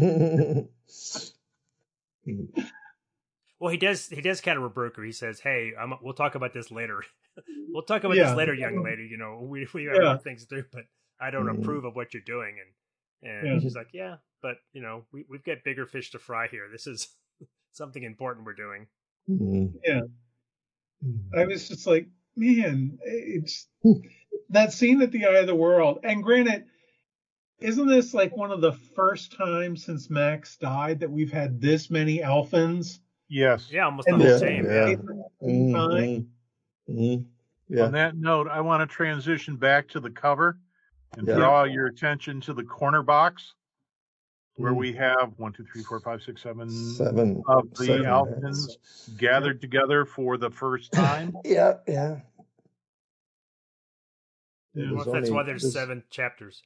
well, he does, he does kind of rebuke her. He says, "Hey, I'm, we'll talk about this later. We'll talk about Yeah. this later, young lady. You know, we we have Yeah. other things to do, but I don't Mm. approve of what you're doing." And and Yeah. she's like, "Yeah, but you know, we we've got bigger fish to fry here. This is something important we're doing." Mm. Yeah. Mm. I was just like, man, it's that scene at the Eye of the World. And granted, isn't this like one of the first times since Max died that we've had this many Alphans? Yes. Yeah, almost the And whole Yeah, team. yeah. Yeah. Mm, Time. mm, mm. Yeah. On that note, I want to transition back to the cover and Yeah. draw your attention to the corner box where Mm. we have one, two, three, four, five, six, seven Seven of the seven Alphans heads. gathered together for the first time. Yeah, yeah. Yeah. Well, There's that's why only- there's there's- seven chapters.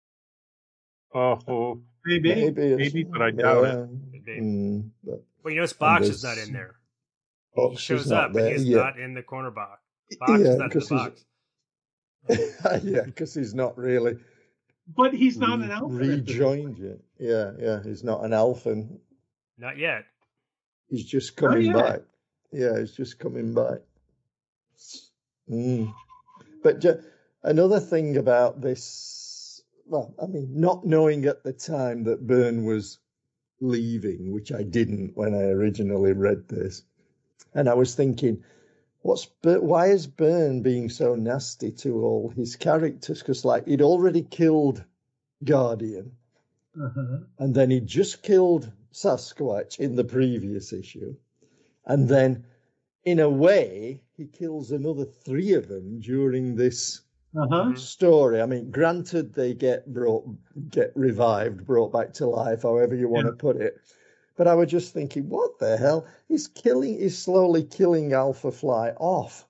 Oh, Maybe. Maybe, maybe, but I doubt it. it. Could be. Mm, but Well, you notice Box is there's- not in there. Box He is shows not up, but there, he's yeah. not in the corner box. Box Yeah, is not in the 'cause he's- box. yeah, because he's not really But he's not an re- Alpha. rejoined yet. Yeah, yeah, he's not an Alphan. Not yet. He's just coming yet. back. Yeah, he's just coming back. Mm. But ju- another thing about this, well, I mean, not knowing at the time that Byrne was leaving, which I didn't when I originally read this, and I was thinking, what's Bur- why is Byrne being so nasty to all his characters? Because like he'd already killed Guardian, Uh-huh. and then he just killed Sasquatch in the previous issue, and then in a way he kills another three of them during this Uh-huh. story. I mean, granted, they get brought, get revived, brought back to life, however you want Yeah. to put it. But I was just thinking, what the hell? He's killing, he's slowly killing Alpha Fly off.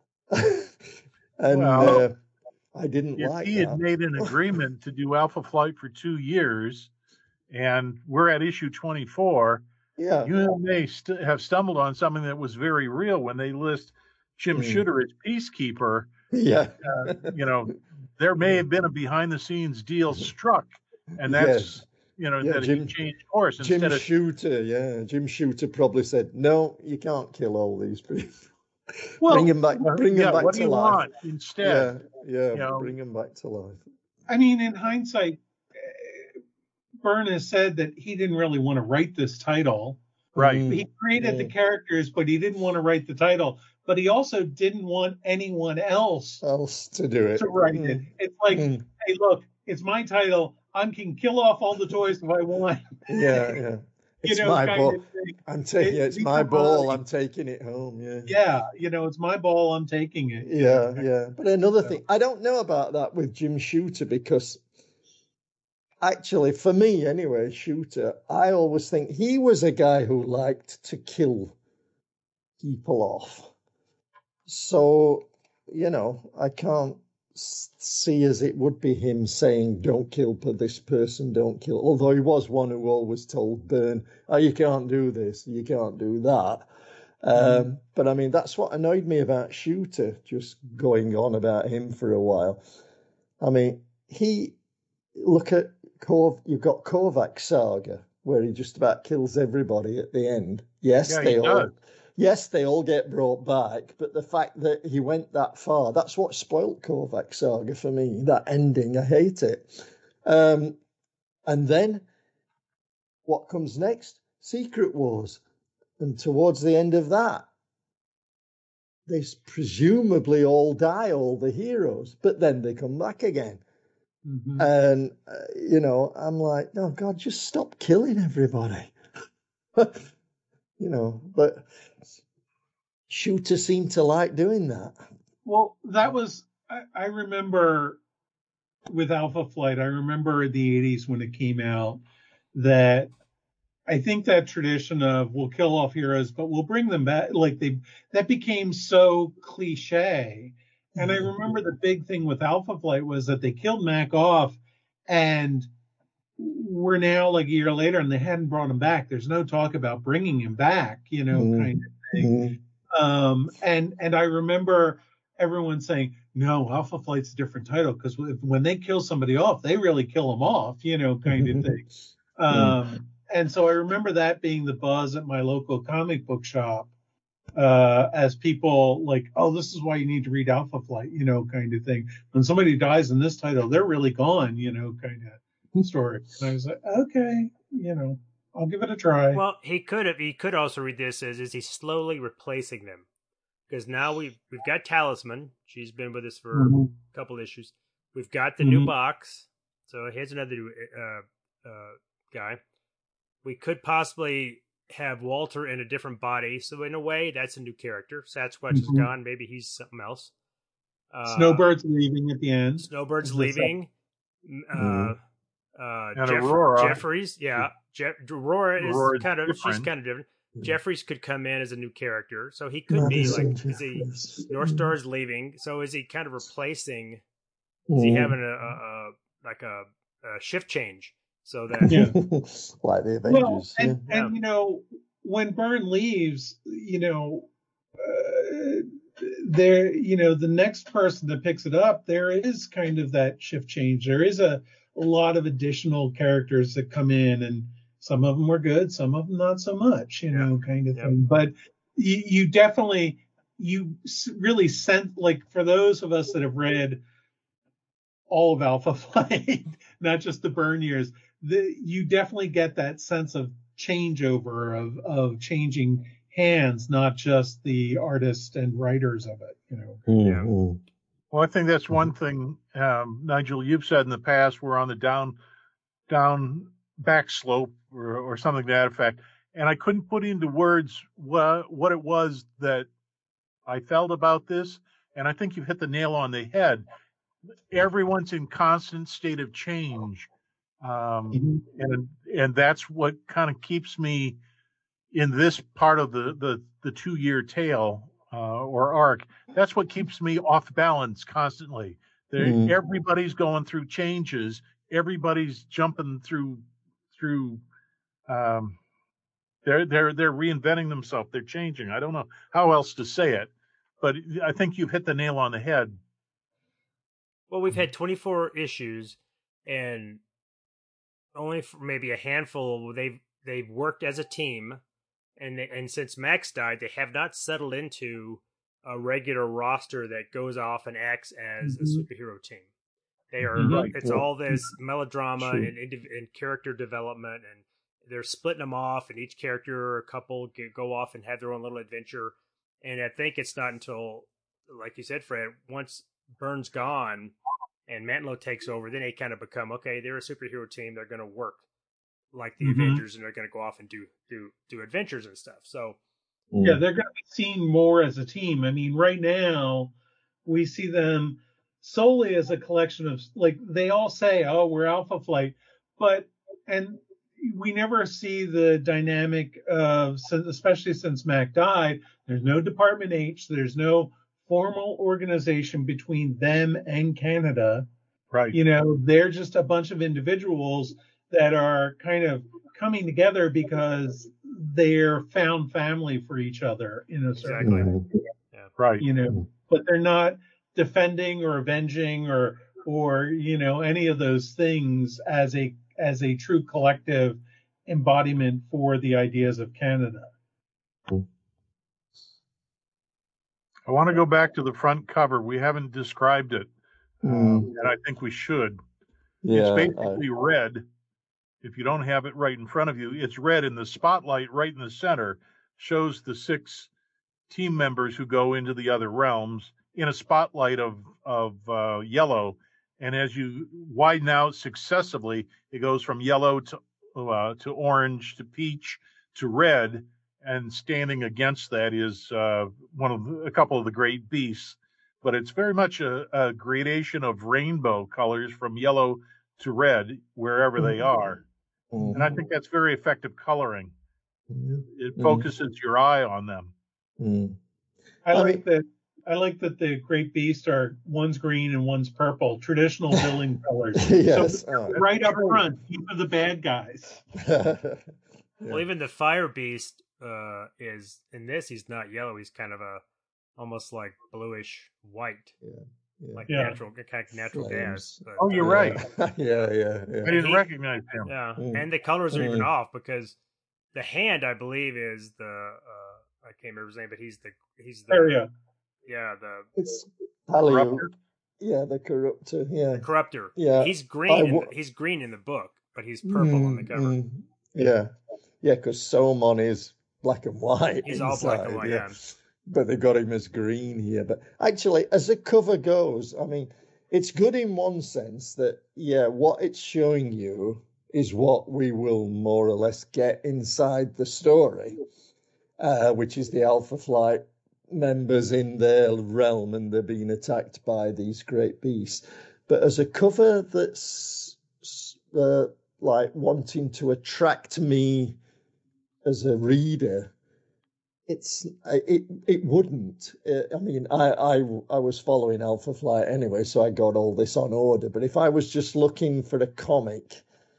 and Well, uh, I didn't if like he that. had made an agreement to do Alpha Flight for two years, and we're at issue twenty-four, Yeah. you may st- have stumbled on something that was very real when they list Jim Mm. Shooter as Peacekeeper. Yeah. Uh, you know, there may have been a behind-the-scenes deal struck, and that's Yes. you know Yeah, that Jim- he changed course Jim instead of Shooter, yeah. Jim Shooter probably said, no, you can't kill all these people. Well, bring them back, bring yeah, them back what to do you life. want instead? Yeah, yeah, You know, bring them back to life. I mean, in hindsight, uh, Byrne has said that he didn't really want to write this title. Right. Mm. He created Yeah. the characters, but he didn't want to write the title. But he also didn't want anyone else Else to do it. to write it. Mm. It's like, Mm. hey, look, it's my title. I can kill off all the toys if I want. Yeah, yeah. You It's know, my kind ball. of thing. I'm taking It- it's these my are ball. mine. I'm taking it home. Yeah. Yeah, you know, it's my ball. I'm taking it. Yeah, yeah. But another So- thing, I don't know about that with Jim Shooter because actually, for me anyway, Shooter, I always think he was a guy who liked to kill people off. So, you know, I can't s- see as it would be him saying, don't kill per- this person, don't kill. Although he was one who always told Byrne, oh, you can't do this, you can't do that. Um, But I mean, that's what annoyed me about Shooter, just going on about him for a while. I mean, he, look at, Kov, you've got Kovac Saga, where he just about kills everybody at the end. Yes, Yeah, he they all, does. yes, they all get brought back, but the fact that he went that far, that's what spoilt Kovac Saga for me, that ending, I hate it. Um, and then, what comes next? Secret Wars. And towards the end of that, they presumably all die, all the heroes, but then they come back again. Mhm. And, uh, you know, I'm like, no, God, just stop killing everybody. you know, but Shooter seemed to like doing that. Well, that was, I, I remember with Alpha Flight, I remember the eighties when it came out, that I think that tradition of we'll kill off heroes, but we'll bring them back, like they, that became so cliche. And I remember the big thing with Alpha Flight was that they killed Mac off, and we're now like a year later and they hadn't brought him back. There's no talk about bringing him back, you know, Mhm. kind of thing. Um, and, and I remember everyone saying, no, Alpha Flight's a different title because when they kill somebody off, they really kill them off, you know, kind of thing. Um, and so I remember that being the buzz at my local comic book shop, uh, as people like, oh, this is why you need to read Alpha Flight, you know, kind of thing. When somebody dies in this title, they're really gone, you know, kind of story. And I was like, okay, you know, I'll give it a try. Well, he could have. He could also read this as is he slowly replacing them, because now we've we've got Talisman. She's been with us for Mhm. a couple issues. We've got the new Mhm. box. So here's another uh, uh, guy. We could possibly have Walter in a different body. So in a way, that's a new character. Sasquatch is Mhm. gone. Maybe he's something else. Uh, Snowbird's leaving at the end. Snowbird's As I said. leaving. Uh, Mhm. uh, And Jeff- Aurora. Jeffries, yeah. Jeff- Aurora is Aurora's kind of, she's different. kind of different. Yeah. Jeffries could come in as a new character. So he could be Madison like, is he, Jeffries. North Star's leaving. So is he kind of replacing, is he Mhm. having a, a, a like a, a shift change? So that, Yeah. like the Well, Avengers. and, yeah. and you know, when Byrne leaves, you know, uh, there, you know, the next person that picks it up, there is kind of that shift change. There is a, a lot of additional characters that come in, and some of them were good, some of them not so much, you know, kind of Yeah. thing. But you, you definitely, you s- really sent, like, for those of us that have read all of Alpha Flight, not just the Byrne years, the, you definitely get that sense of changeover of of changing hands, not just the artists and writers of it. You know. Mm-hmm. Well, I think that's one thing, um, Nigel, you've said in the past, we're on the down, down back slope or, or something to that effect. And I couldn't put into words what, what it was that I felt about this. And I think you've hit the nail on the head. Everyone's in constant state of change. Um, Mm-hmm. and, and that's what kind of keeps me in this part of the, the, the two year tale. Uh, or arc, that's what keeps me off balance constantly. Mm. Everybody's going through changes. Everybody's jumping through, through. Um, they're they're they're reinventing themselves. They're changing. I don't know how else to say it, but I think you've hit the nail on the head. Well, we've had twenty-four issues, and only for maybe a handful they've they've worked as a team. And they, and since Max died, they have not settled into a regular roster that goes off and acts as Mm-hmm. a superhero team. They are Mm-hmm. it's all this melodrama True. and, and character development, and they're splitting them off, and each character or a couple get, go off and have their own little adventure. And I think it's not until, like you said, Fred, once Byrne's gone and Mantlo takes over, then they kind of become, okay, they're a superhero team. They're going to work like the Mm-hmm. Avengers, and they're going to go off and do do do adventures and stuff. So Mm. Yeah, they're going to be seen more as a team. I mean, right now we see them solely as a collection of, like, they all say, "Oh, we're Alpha Flight," but and we never see the dynamic of, especially since Mac died. There's no Department H. There's no formal organization between them and Canada. Right. You know, they're just a bunch of individuals that are kind of coming together because they're found family for each other in a certain exactly, Mm. yeah, Right. you know, but they're not defending or avenging or or you know any of those things as a as a true collective embodiment for the ideas of Canada. I want to go back to the front cover. We haven't described it, Mm. um, and I think we should. Yeah, It's I- basically red. If you don't have it right in front of you, it's red in the spotlight right in the center, shows the six team members who go into the other realms in a spotlight of, of uh, yellow. And as you widen out successively, it goes from yellow to, uh, to orange to peach to red. And standing against that is uh, one of the, a couple of the great beasts. But it's very much a, a gradation of rainbow colors from yellow to red wherever they are. Mm. And I think that's very effective coloring. Mm. It Mm. focuses your eye on them. Mm. I I like mean- that. I like that the Great Beast are one's green and one's purple, traditional villain colors. Yes. So Oh. right up front, these are the bad guys. Yeah. Well, even the Fire Beast uh, is in this. He's not yellow. He's kind of a almost like bluish white, Yeah. like Yeah. natural, kind of natural Flames. gas. But, Oh, you're uh, right. yeah, yeah, yeah. I didn't He- recognize him. Yeah, Mm. and the colors are even Mm. off because the hand, I believe, is the uh, I can't remember his name, but he's the he's the Area. yeah the, It's Paleo. Corruptor? Yeah, the corruptor. Yeah. the corruptor. Yeah, he's green. I in w- the, he's green in the book, but he's purple on the Mm, cover. mm. Yeah, yeah, because Somon is black and white. He's all black and inside, white, yeah. yeah. But they got him as green here. But actually, as the cover goes, I mean, it's good in one sense that, yeah, what it's showing you is what we will more or less get inside the story, uh, which is the Alpha Flight members in their realm and they're being attacked by these great beasts. But as a cover that's uh, like wanting to attract me as a reader, it's it it wouldn't. I mean, I, I I was following Alpha Flight anyway, so I got all this on order. But if I was just looking for a comic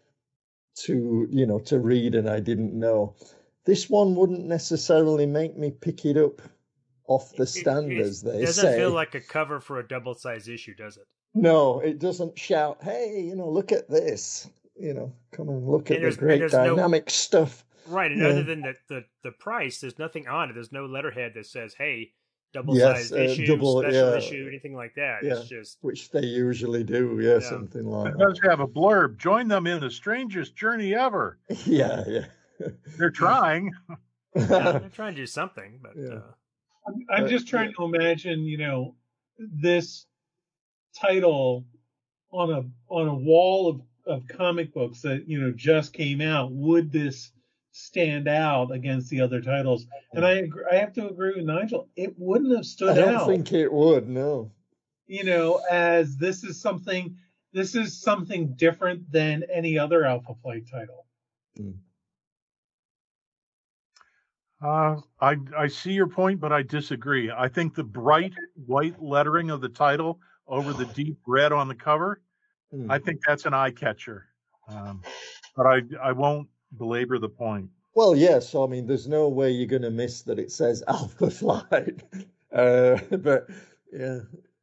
to you know to read and I didn't know, this one wouldn't necessarily make me pick it up off the stand, it, it as they doesn't say. feel like a cover for a double sized issue, does it? No, it doesn't shout, "Hey, you know, look at this! You know, come and look And at the there's- and great there's no- dynamic stuff." Right, and Yeah. other than the, the the price, there's nothing on it. There's no letterhead that says, "Hey, double Yes, sized uh, issue, double- special yeah. issue, anything like that." Yeah. It's just Which they usually do, yeah, Yeah. something It like does have a blurb. Join them in the strangest journey ever. that. Yeah, yeah. They're trying. Yeah, they're trying to do something, but Yeah. uh, I'm, I'm But, just trying yeah. to imagine, you know, this title on a on a wall of, of comic books that, you know, just came out. Would this stand out against the other titles? And I agree, I have to agree with Nigel. It wouldn't have I stood don't out, think it would, no. you know, as this is something this is something different than any other Alpha Flight title. Mm. Uh, I I see your point, but I disagree. I think the bright white lettering of the title over the deep red on the cover, Mm. I think that's an eye catcher. Um, but I I won't belabor the point. Well, yeah, so I mean, there's no way you're going to miss that it says Alpha Flight. uh, but yeah,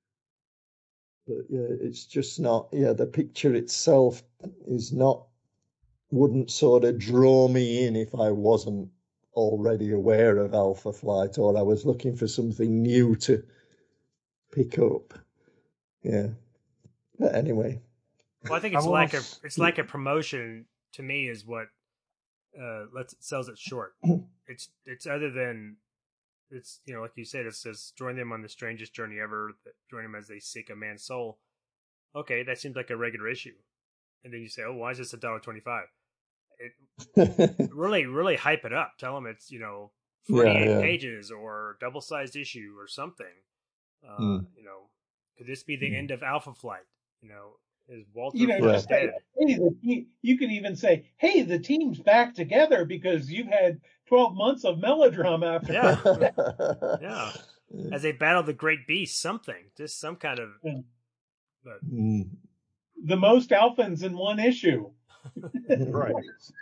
but yeah, it's just not, yeah, the picture itself is not, wouldn't sort of draw me in if I wasn't already aware of Alpha Flight or I was looking for something new to pick up. Yeah. But anyway. well, I think I it's wanna like a s- it's like a promotion to me is what uh lets sells it short. It's it's other than it's you know like you said, it says join them on the strangest journey ever. Join them as they seek a man's soul. Okay, that seems like a regular issue, and then you say, oh, why is this a dollar twenty five? It really really hype it up. Tell them it's you know forty eight Yeah, yeah. pages or double sized issue or something. Uh, Mm. You know, could this be the Mm. end of Alpha Flight? You know, is Walter You know, Flight just say, dead? hey, the team, you can even say, hey, the team's back together because you've had twelve months of melodrama after. Yeah. Yeah. As they battle the great beast, something, just some kind of. Yeah. But Mm. The most Alphans in one issue. Right.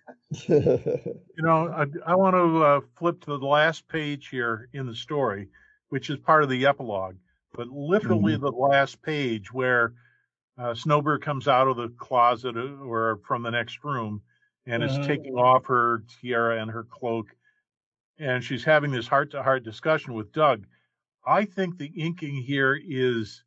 You know, I, I want to uh, flip to the last page here in the story, which is part of the epilogue, but literally Mhm. the last page where uh, Snowbird comes out of the closet or from the next room and is Uh-huh. taking off her tiara and her cloak, and she's having this heart-to-heart discussion with Doug. I think the inking here is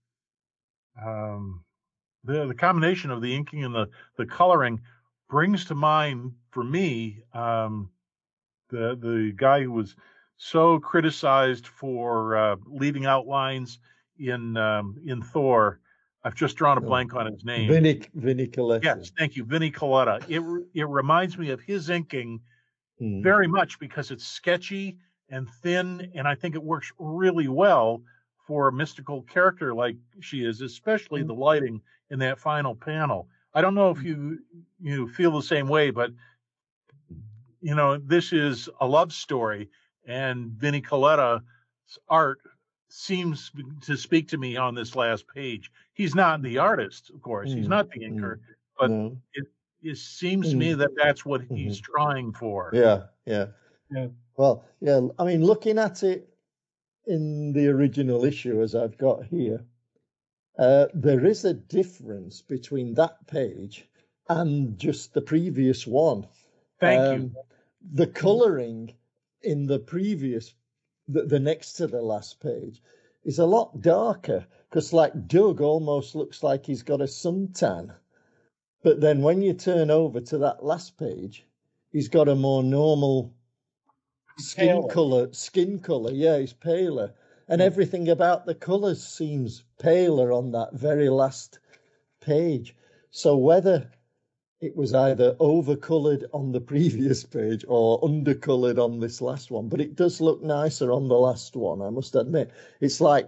um, the the combination of the inking and the the coloring brings to mind for me um, the the guy who was so criticized for uh, leaving out lines in um, in Thor. I've just drawn a Oh. blank on his name. Vinny, Vinny Coletta. Yes, thank you, Vinny Coletta. It it reminds me of his inking Mm. very much because it's sketchy and thin, and I think it works really well for a mystical character like she is, especially the lighting in that final panel. I don't know if you you feel the same way, but you know, this is a love story, and Vinny Coletta's art seems to speak to me on this last page. He's not the artist, of course. He's Mm. not the inker, Mm. but No. it, it seems to me Mm. that that's what Mhm. he's trying for. Yeah, yeah. Yeah. Well, yeah, I mean, looking at it in the original issue as I've got here, uh, there is a difference between that page and just the previous one. Thank um, you. The colouring in the previous, the, the next to the last page, is a lot darker because, like, Doug almost looks like he's got a suntan. But then when you turn over to that last page, he's got a more normal skin Paler. color. Skin color, yeah, he's paler, and Yeah. everything about the colors seems paler on that very last page. So whether it was either over-colored on the previous page or under-colored on this last one, but it does look nicer on the last one, I must admit. It's like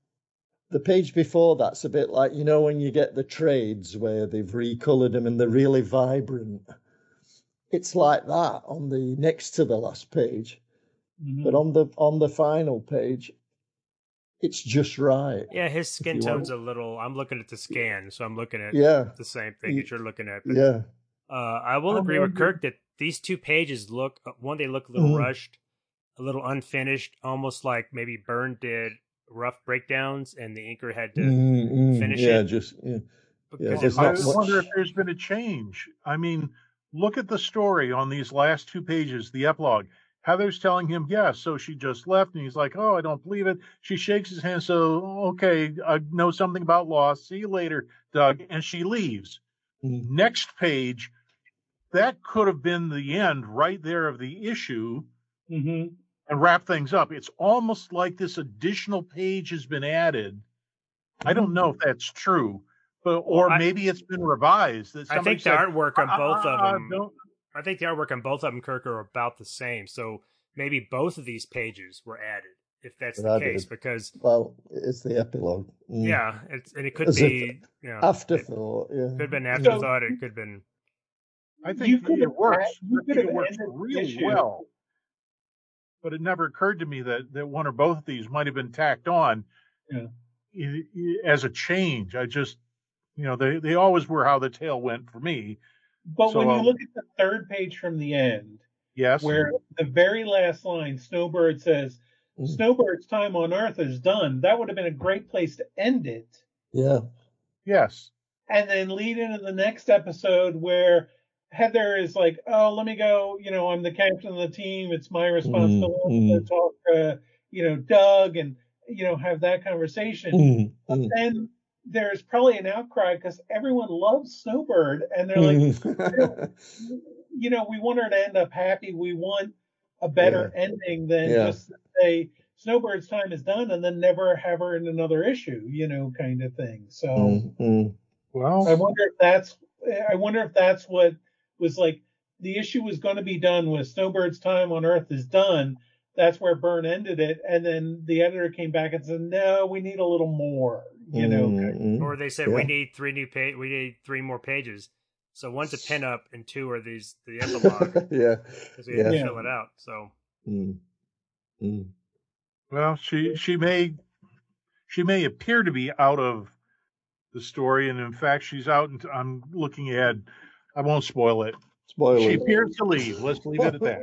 the page before that's a bit like, you know, when you get the trades where they've recolored them and they're really vibrant. It's like that on the next to the last page. Mhm. But on the on the final page, it's just right. yeah, his skin you tone's want- a little. I'm looking at the scan, so I'm looking at Yeah, the same thing that you're looking at. But, yeah. uh, I will I agree with remember- Kirk that these two pages look one. They look a little Mhm. rushed, a little unfinished, almost like maybe Byrne did rough breakdowns, and the inker had to Mm, mm, finish yeah, it. just yeah. because there's it I not looks. wonder if much- there's been a change. I mean, look at the story on these last two pages, the epilogue. Heather's telling him, yeah, so she just left. And he's like, oh, I don't believe it. She shakes his hand. So, okay, I know something about loss. See you later, Doug. And she leaves. Mm. Next page, that could have been the end right there of the issue. Mm-hmm. and wrap things up. It's almost like this additional page has been added. I don't know if that's true, but or Well, I- maybe it's been revised. That I somebody think the said, artwork on "Uh, both uh, of uh, them. don't-" I think the artwork on both of them, Kirk, are about the same. So maybe both of these pages were added, if that's the Added. case. Because Well, it's the epilogue. Mm. yeah, it's and it could As be you know, it Afterthought, yeah. could have been Mm. afterthought. It could have been. I You think could it have works. add- you I could think have it works ended the really issue. well. But it never occurred to me that, that one or both of these might have been tacked on Yeah. i- i- as a change. I just, you know, they, they always were how the tale went for me. But So, when you uh, look at the third page from the end, Yes. where the very last line, Snowbird says, Mm. Snowbird's time on Earth is done, that would have been a great place to end it. Yeah. Yes. And then lead into the next episode where Heather is like, oh, let me go, you know, I'm the captain of the team. It's my responsibility mm. to talk to, you know, Doug and, you know, have that conversation. Mm. But Mm. then there's probably an outcry because everyone loves Snowbird and they're like, Mm. you know, we want her to end up happy. We want a better Yeah. ending than Yeah. just say Snowbird's time is done and then never have her in another issue, you know, kind of thing. So Mm. Mm. Well, I wonder if that's I wonder if that's what was like the issue was going to be done with Snowbird's time on Earth is done. That's where Byrne ended it, and then the editor came back and said, "No, we need a little more." You know, Mm. Or they said Yeah. we need three new page. We need three more pages. So one's a pin up, and two are these the epilogue Yeah. because we had to Yeah. fill it out. So Mm. Mm. well, she she may she may appear to be out of the story, and in fact, she's out. And I'm looking ahead. I won't spoil it. Spoiler. She appears to leave. Let's leave it at that.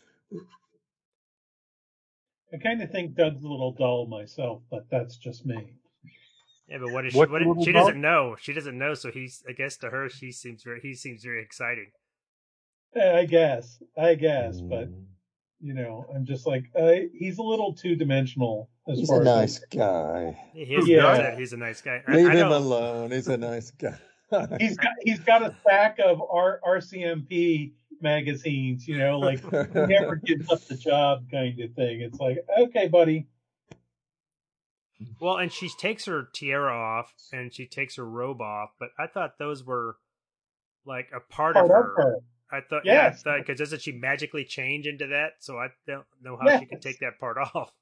I kind of think Doug's a little dull myself, but that's just me. yeah, but what is What she? What the is, little she dog? doesn't know. She doesn't know. So he's. I guess to her, she seems very. He seems very exciting. Eh, I guess, I guess, but Mm. you know, I'm just like uh, he's a little two dimensional as He's far a as I'm- nice guy. He is. Yeah. Yeah. He's a nice guy. I, Leave I him know, alone. He's a nice guy. He's got he's got a stack of R- RCMP magazines, you know, like he never gives up the job kind of thing. It's like, okay, buddy. Well, and she takes her tiara off and she takes her robe off, but I thought those were like a part, Part of her. of her. I thought, Yes. yeah, because doesn't she magically change into that? So I don't know how she Yes. could take that part off.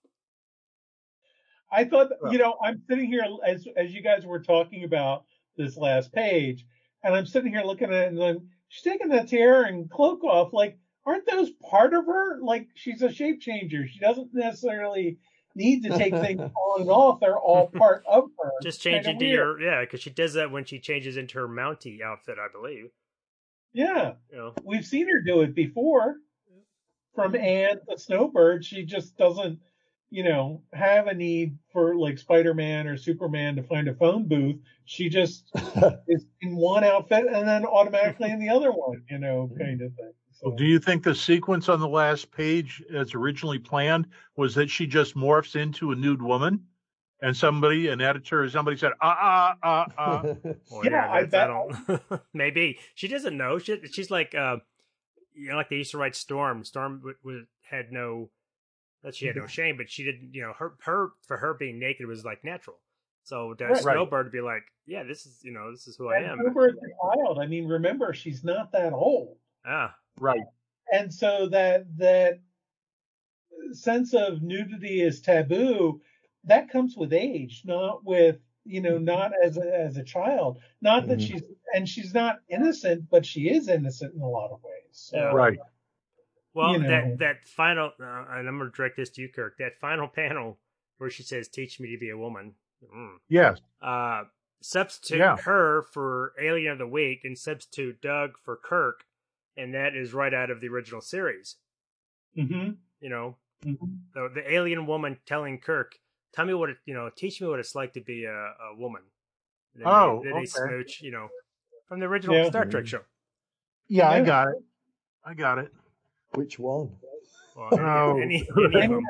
I thought, you know, I'm sitting here as as you guys were talking about this last page, and I'm sitting here looking at it and going, she's taking that tiara and cloak off. Like, aren't those part of her? Like, she's a shape changer. She doesn't necessarily need to take things on and off. They're all part of her. Just It's change kinda into weird. your yeah, because she does that when she changes into her Mountie outfit, I believe. Yeah, You know, we've seen her do it before. From Anne to Snowbird, she just doesn't, you know, have a need for like Spider-Man or Superman to find a phone booth. She just is in one outfit and then automatically in the other one, you know, kind of thing. So, Well, do you think the sequence on the last page, as originally planned, was that she just morphs into a nude woman, and somebody, an editor or somebody said, "Ah, ah, ah, ah." well, Yeah, I that's- don't maybe she doesn't know. She, she's like, uh, you know, like they used to write Storm. Storm w- w- had no, that she had no shame, but she didn't. You know, her her for her being naked was like natural. So to Right. Snowbird to be like, yeah, this is you know, this is who I and am. Snowbird's a child. I mean, remember, she's not that old. Ah, Right. And so that that sense of nudity is taboo, that comes with age, not with, you know, not as a, as a child. Not that Mhm. she's and she's not innocent, but she is innocent in a lot of ways. So, Yeah. Right. well, You know. that that final, uh, and I'm gonna direct this to you, Kirk. That final panel where she says, "Teach me to be a woman." Mm. Yes. Uh, substitute Yeah. her for Alien of the Week and substitute Doug for Kirk, and that is right out of the original series. hmm You know, hmm the the alien woman telling Kirk, "Tell me what it, you know, teach me what it's like to be a, a woman." Then Oh, they, then they okay. smooch, you know, from the original Yeah. Star Trek show. Yeah, I Yeah. got it. I got it. Which one? Well, any, Oh. any, any of them.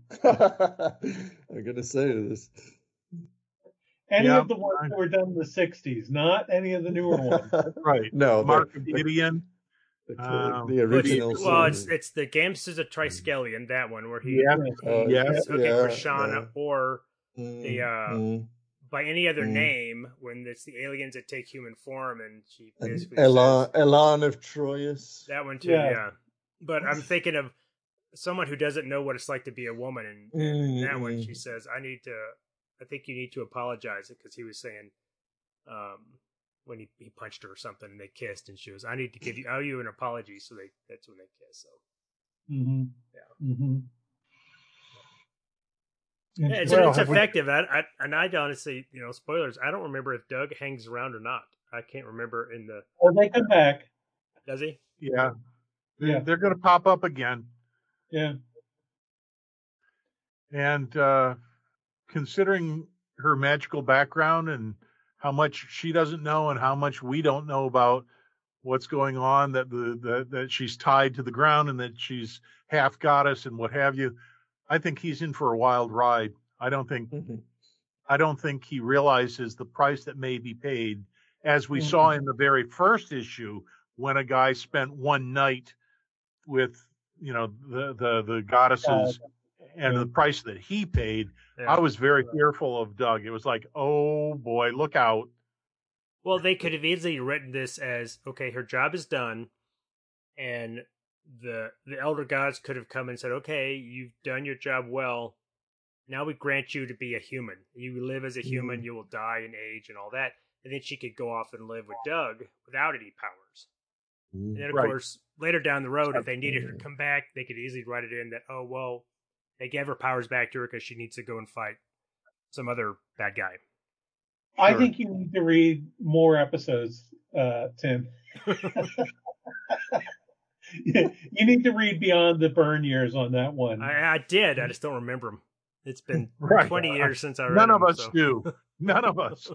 I'm gonna say this. Any Yeah. of the ones that were done in the sixties, not any of the newer ones. Right. No, Mark the- of Gideon. The, Um, the original Which, well, it's series. it's the Gamesters of Triskelion, that one where he, Yeah. he Oh, yeah. is hooking yeah, for Shauna, yeah. or Mm, the uh, mm, by any other mm. name when it's the aliens that take human form, and she And basically Elan, says Elan of Troyes. that one too. Yeah. Yeah, but I'm thinking of someone who doesn't know what it's like to be a woman, and, and in Mm, that one mm. she says, "I need to. I think you need to apologize," because he was saying, um, when he, he punched her or something, and they kissed, and she was, "I need to give you, I owe you an apology." So they that's when they kiss. So Mm-hmm. yeah, Mm-hmm. yeah, it's, Well, it's have we- effective. I, I and I honestly, you know, spoilers. I don't remember if Doug hangs around or not. I can't remember in the. Or they come back. Does he? Yeah. They're, Yeah. they're going to pop up again. Yeah. And uh, considering her magical background and how much she doesn't know and how much we don't know about what's going on, that the, the that she's tied to the ground and that she's half goddess and what have you, I think he's in for a wild ride. I don't think Mhm. I don't think he realizes the price that may be paid, as we Mhm. saw in the very first issue when a guy spent one night with, you know, the the, the goddesses and yeah. the price that he paid. Yeah. I was very fearful of Doug. It was like, oh boy, look out. Well, they could have easily written this as, okay, her job is done, and the the elder gods could have come and said, okay, you've done your job well. Now we grant you to be a human. You live as a human, Mhm. you will die in age and all that. And then she could go off and live with Doug without any powers. And then, of Right. course, later down the road, if they needed her to come back, they could easily write it in that, oh, well, they gave her powers back to her because she needs to go and fight some other bad guy. I Sure. think you need to read more episodes, uh, Tim. You need to read beyond the burn years on that one. I, I did. I just don't remember them. It's been Right. twenty years since I read None them. of us so. do. None of us.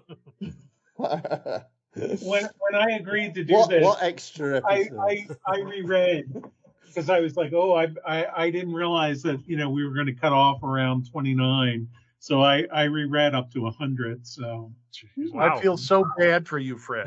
When when I agreed to do what, this, what extra I, episodes? I, I reread because I was like, oh, I, I I didn't realize that, you know, we were going to cut off around twenty-nine. So I, I reread up to one hundred. So, Wow. I feel so bad for you, Fred.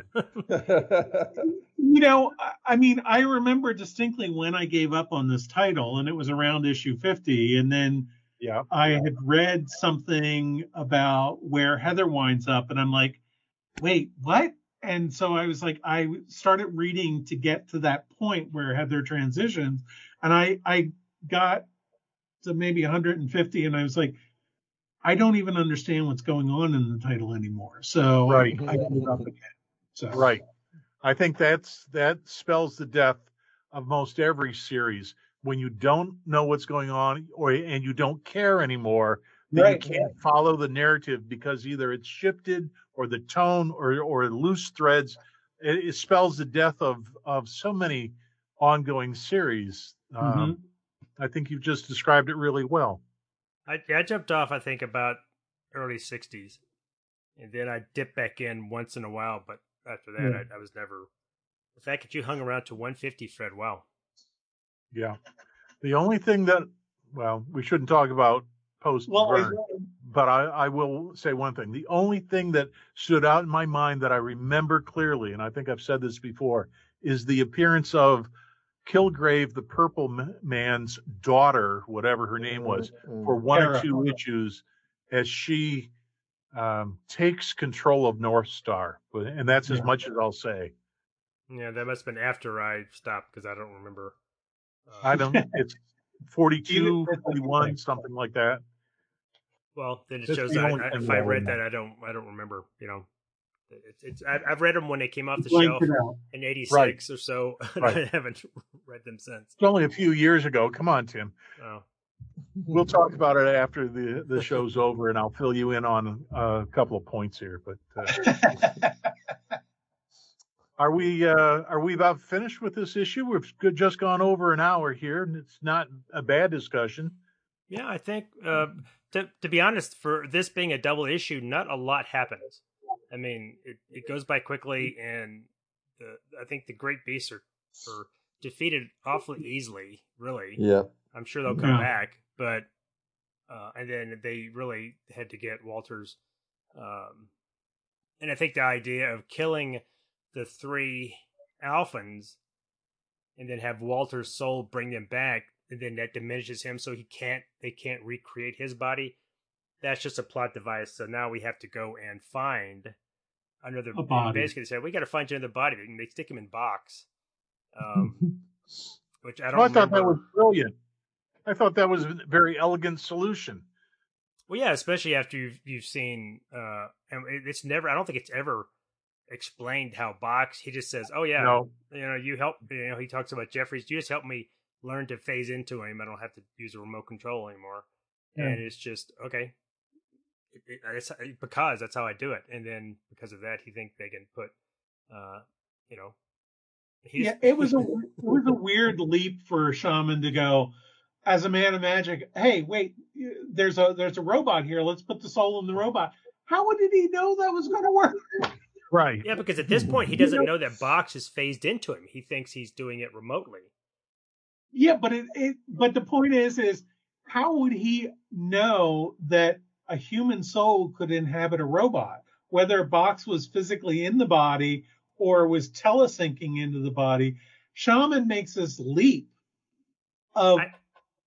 you know, I, I mean, I remember distinctly when I gave up on this title, and it was around issue fifty. And then Yeah. I had read something about where Heather winds up, and I'm like, wait, what? And so I was like, I started reading to get to that point where Heather transitions, and I I got to maybe one hundred fifty, and I was like, I don't even understand what's going on in the title anymore. So Right. I, I gave up again. So Right. I think that's that spells the death of most every series when you don't know what's going on, or and you don't care anymore, that Right. you can't follow the narrative because either it's shifted or the tone or or loose threads. It, it spells the death of of so many ongoing series. Um, Mhm. I think you've just described it really well. I, I jumped off, I think, about early sixties. And then I dipped back in once in a while. But after that, Yeah. I, I was never. The fact that you hung around to one fifty, Fred, wow. Yeah. The only thing that, well, we shouldn't talk about post well, I, burn, but I, I will say one thing. The only thing that stood out in my mind that I remember clearly, and I think I've said this before, is the appearance of Kilgrave, the Purple M- Man's daughter, whatever her name was, for one or Kara. two issues, as she um, takes control of North Star. But- And that's as Yeah. much as I'll say. Yeah, that must have been after I stopped because I don't remember. Uh, I don't, it's forty-two, Either- forty-one, something like that. well, then it That's shows the I, only I, thing if that I I read remember. that, I don't, I don't remember. You know, it's, it's I, I've read them when they came off the Blanked shelf it out. in eighty-six Right. or so. And Right. I haven't read them since. It's only a few years ago. Come on, Tim. Oh. We'll talk about it after the, the show's over, and I'll fill you in on uh, a couple of points here. But uh, are we uh, are we about finished with this issue? We've g- just gone over an hour here, and it's not a bad discussion. Yeah, I think uh, to to be honest, for this being a double issue, not a lot happens. I mean, it, it goes by quickly, and the, I think the Great Beasts are, are defeated awfully easily. Really, Yeah. I'm sure they'll come Yeah. back, but uh, and then they really had to get Walters, um, and I think the idea of killing the three Alphans and then have Walter's soul bring them back, and then that diminishes him, so he can't. They can't recreate his body. That's just a plot device. So now we have to go and find another. A body. Basically, they said we got to find another body. They, they stick him in box, um, which I don't. Well, I thought remember. that was brilliant. I thought that was a very elegant solution. Well, yeah, especially after you've you've seen, uh, and it's never. I don't think it's ever explained how box. He just says, "Oh yeah, No. you know, you help." You know, he talks about Jeffries. You just help me learn to phase into him. I don't have to use a remote control anymore. Yeah. And it's just okay. It, it, it's, because that's how I do it, and then because of that, he thinks they can put, uh, you know, he Yeah, just- it was a it was a weird leap for Shaman to go as a man of magic. Hey, wait, there's a there's a robot here. Let's put the soul in the robot. How did he know that was going to work? Right. yeah, because at this point, he doesn't know that box is phased into him. He thinks he's doing it remotely. Yeah, but it, it but the point is is how would he know that a human soul could inhabit a robot, whether Box was physically in the body or was telesyncing into the body? Shaman makes this leap of I-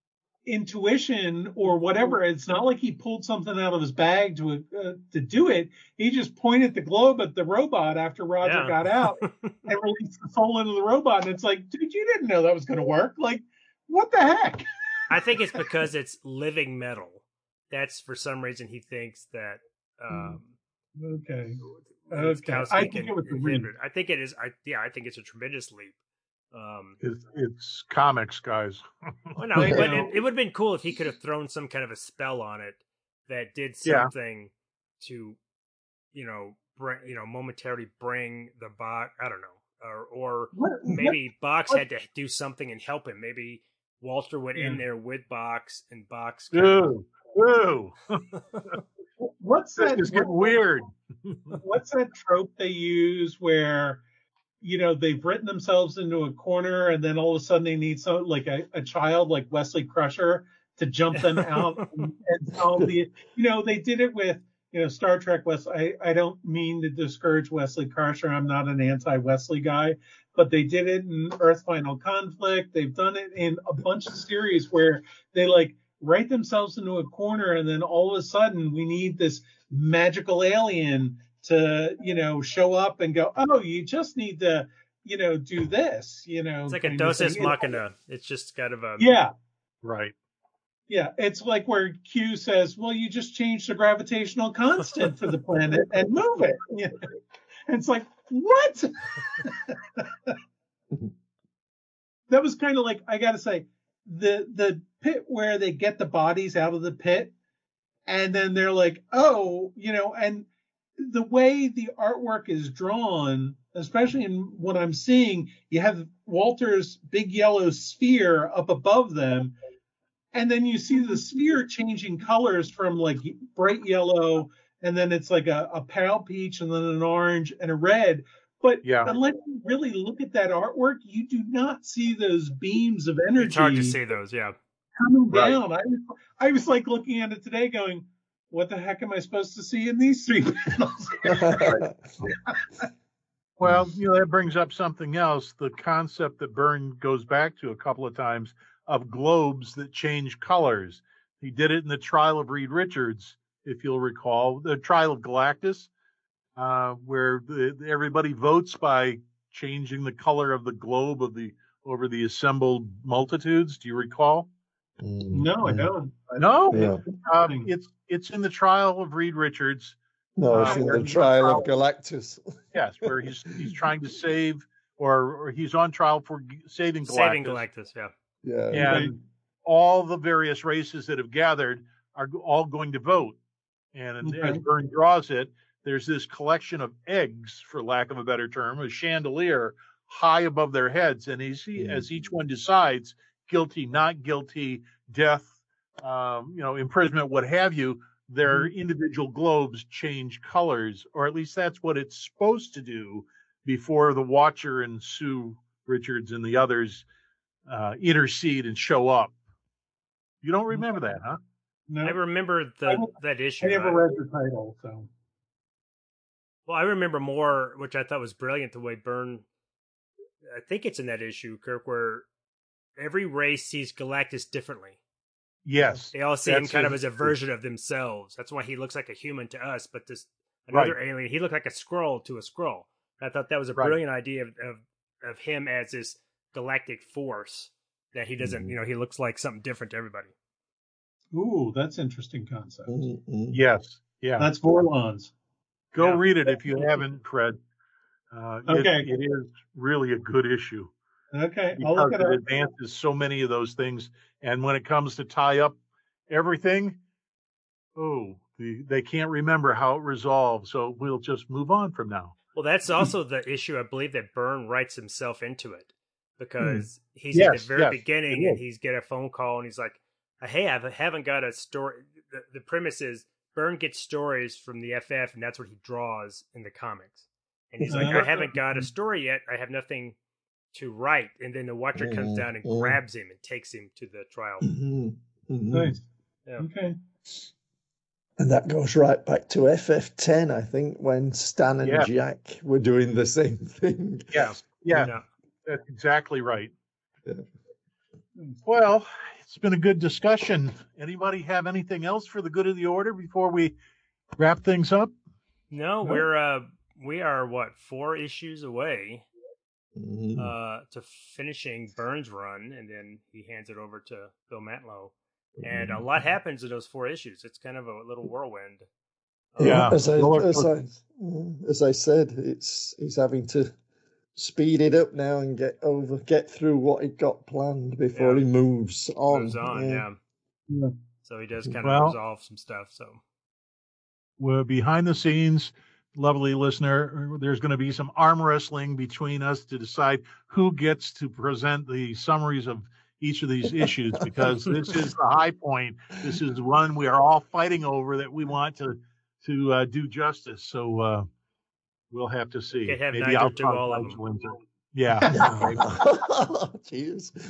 intuition or whatever. It's not like he pulled something out of his bag to uh, to do it. He just pointed the globe at the robot after Roger Yeah. got out and released the soul into the robot. And it's like, dude, you didn't know that was going to work. Like, what the heck? I think it's because it's living metal. That's for some reason he thinks that. Um, Okay. Kowski Okay. I think can it was a inhibit leap. it. I think it is. I yeah. I think it's a tremendous leap. Um, It's, it's comics, guys. well, no, I but know. it, it would have been cool if he could have thrown some kind of a spell on it that did Yeah. something to, you know, bring, you know, momentarily bring the box. I don't know, or or What, maybe Box what- had to do something and help him. Maybe Walter went in Yeah. there with Box, and Box. kind of- Ooh, ooh. what's This that? is getting what- weird. What's that trope they use where, you know, they've written themselves into a corner and then all of a sudden they need so like a, a child like Wesley Crusher to jump them out and, and solve the, you know, they did it with, you know, Star Trek. Wes, I, I don't mean to discourage Wesley Crusher. I'm not an anti-Wesley guy, but they did it in Earth Final Conflict. They've done it in a bunch of series where they like write themselves into a corner and then all of a sudden we need this magical alien to, you know, show up and go, oh, you just need to, you know, do this, you know. It's like a kind of Dos Ex thing. Machina. It's just kind of a Yeah. Right. Yeah. It's like where Q says, well, you just change the gravitational constant for the planet and move it. You know? And it's like, what? That was kind of like, I got to say, the the pit where they get the bodies out of the pit and then they're like, oh, you know, and the way the artwork is drawn, especially in what I'm seeing, you have Walter's big yellow sphere up above them, and then you see the sphere changing colors from like bright yellow, and then it's like a, a pale peach, and then an orange and a red. But Yeah. unless you really look at that artwork, you do not see those beams of energy It's hard to see those, yeah. coming Right. down. I was, I was like looking at it today going, what the heck am I supposed to see in these three panels? Well, you know, that brings up something else. The concept that Byrne goes back to a couple of times of globes that change colors. He did it in the trial of Reed Richards, if you'll recall, the trial of Galactus, uh, where the, everybody votes by changing the color of the globe of the over the assembled multitudes. Do you recall? No, I don't. No, Yeah. um, it's it's in the trial of Reed Richards. No, it's Uh, in where the he's trial on of Galactus. Yes, where he's he's trying to save, or, or he's on trial for g- saving Galactus. Saving Galactus, yeah. Yeah. And all the various races that have gathered are g- all going to vote. And as Okay. Byrne draws it, there's this collection of eggs, for lack of a better term, a chandelier high above their heads. And as, he, Mm. as each one decides, guilty, not guilty, death, um, you know, imprisonment, what have you, their individual globes change colors, or at least that's what it's supposed to do before the Watcher and Sue Richards and the others uh, intercede and show up. You don't remember that, huh? No, I remember I the don't- that issue. I never I- read the title, so. Well, I remember more, which I thought was brilliant, the way Byrne I think it's in that issue, Kirk, where every race sees Galactus differently. Yes. They all see him that's kind it. of as a version of themselves. That's why he looks like a human to us, but this another Right. alien, he looked like a Skrull to a Skrull. I thought that was a Right. brilliant idea of, of of him as this galactic force that he doesn't, Mhm. you know, he looks like something different to everybody. Ooh, that's interesting concept. Mm-mm. Yes. Yeah. That's Vorlons. Go Yeah. read it if you haven't, Fred. Uh, it- Okay. it is really a good issue Okay, I'll look because it it up. advances so many of those things. And when it comes to tie up everything, oh, the, they can't remember how it resolved. So we'll just move on from now. Well, that's also the issue. I believe that Byrne writes himself into it because he's Yes, at the very yes, beginning it and is. he's get a phone call and he's like, "Hey, I haven't got a story." The, the premise is Byrne gets stories from the F F, and that's what he draws in the comics. And he's like, "I haven't got a story yet. I have nothing to write." And then the Watcher comes down and Mhm. grabs him and takes him to the trial. Mhm. Mhm. Nice. Yeah. Okay. And that goes right back to F F ten, I think, when Stan and Yeah. Jack were doing the same thing. Yes. Yeah, Yeah. that's exactly right. Yeah. Well, it's been a good discussion. Anybody have anything else for the good of the order before we wrap things up? No, Nope. we're uh we are what four issues away Mhm. uh, to finishing Byrne's run, and then he hands it over to Bill Mantlo. And a lot happens in those four issues. It's kind of a little whirlwind. Yeah. As I, Roller as I, as I said, it's he's having to speed it up now and get over, get through what he got planned before Yeah. he moves on. Moves on, yeah. Yeah. So he does kind of Well- resolve some stuff. So We're behind the scenes, lovely listener. There's going to be some arm wrestling between us to decide who gets to present the summaries of each of these issues because this is the high point. This is one we are all fighting over that we want to to uh, do justice. So uh, we'll have to see. Can't have Maybe Nigel I'll do talk all of Nigel them. into it. Yeah. Cheers.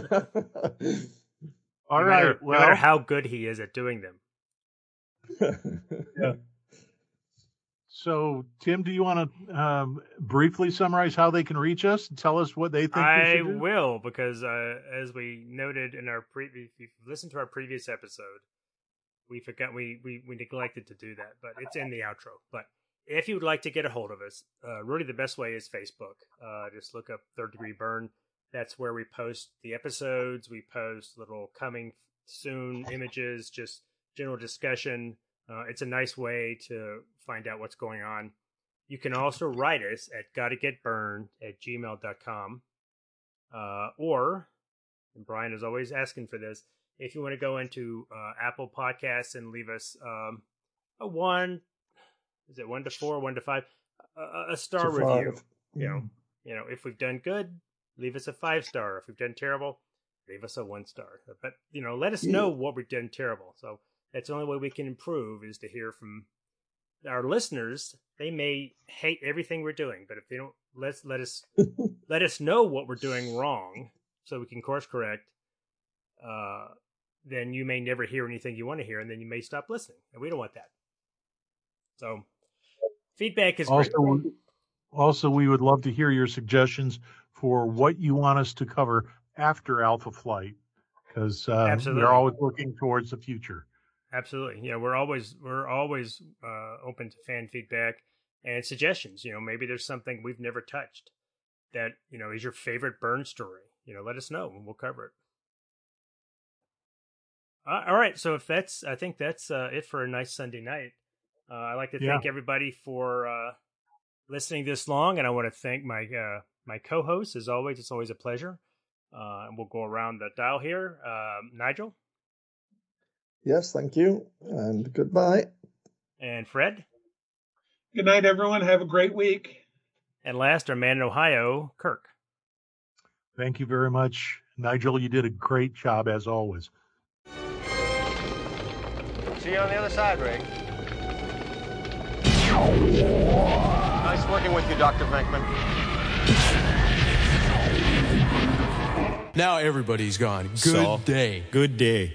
All no right. matter, Well, no matter how good he is at doing them. so Tim, do you want to um, briefly summarize how they can reach us and tell us what they think we I should do? will, because uh, as we noted in our previous, if you've listened to our previous episode, we forgot we, we we neglected to do that, but it's in the outro. But if you would like to get a hold of us, uh, really the best way is Facebook. Uh, just look up Third Degree Burn. That's where we post the episodes. We post little coming soon images, just general discussion. Uh, it's a nice way to find out what's going on. You can also write us at gottagetburned at gmail dot com. Uh, or, and Brian is always asking for this, if you want to go into uh, Apple Podcasts and leave us um, a one, is it one to four, one to five, a, a star To review. five. You know, you know, if we've done good, leave us a five star. If we've done terrible, leave us a one star. But you know, let us Yeah. know what we've done terrible. So that's the only way we can improve is to hear from our listeners. They may hate everything we're doing, but if they don't, let's let us let us know what we're doing wrong, so we can course correct. Uh, then you may never hear anything you want to hear, and then you may stop listening, and we don't want that. So, feedback is Also, great. also, we would love to hear your suggestions for what you want us to cover after Alpha Flight, because uh, Absolutely. we're always looking towards the future. Absolutely, yeah. We're always we're always uh, open to fan feedback and suggestions. You know, maybe there's something we've never touched that you know is your favorite Burn story. You know, let us know and we'll cover it. Uh, all right, so if that's, I think that's uh, it for a nice Sunday night. Uh, I'd like to Yeah. thank everybody for uh, listening this long, and I want to thank my uh, my co-host. As always, it's always a pleasure. Uh, and we'll go around the dial here. Um, Nigel Yes, thank you, and goodbye. and Fred, Good night, everyone. Have a great week. and last, our man in Ohio, Kirk. Thank you very much, Nigel. You did a great job as always. See you on the other side, Ray. Nice working with you, Doctor Venkman. Now everybody's gone. Good So? day. Good day.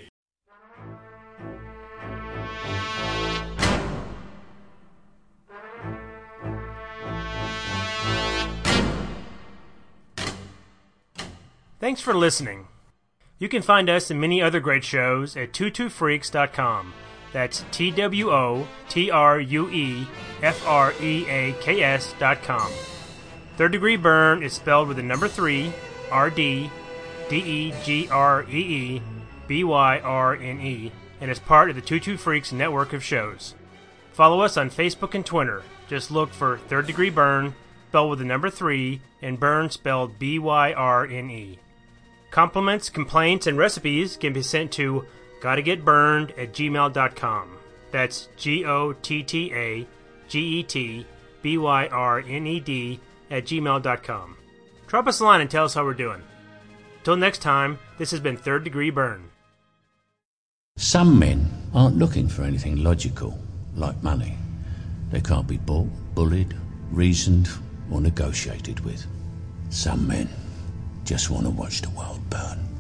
Thanks for listening. You can find us and many other great shows at two two freaks dot com. That's T W O T R U E F R E A K S dot com. Third Degree Burn is spelled with the number three, R D, D E G R E E, B Y R N E, and is part of the two two Freaks network of shows. Follow us on Facebook and Twitter. Just look for Third Degree Burn, spelled with the number three, and Burn spelled B Y R N E. Compliments, complaints, and recipes can be sent to gottagetburned at gmail dot com. That's G O T T A G E T B Y R N E D at gmail dot com. Drop us a line and tell us how we're doing. Till next time, this has been Third Degree Burn. Some men aren't looking for anything logical, like money. They can't be bought, bullied, reasoned, or negotiated with. Some men just want to watch the world burn.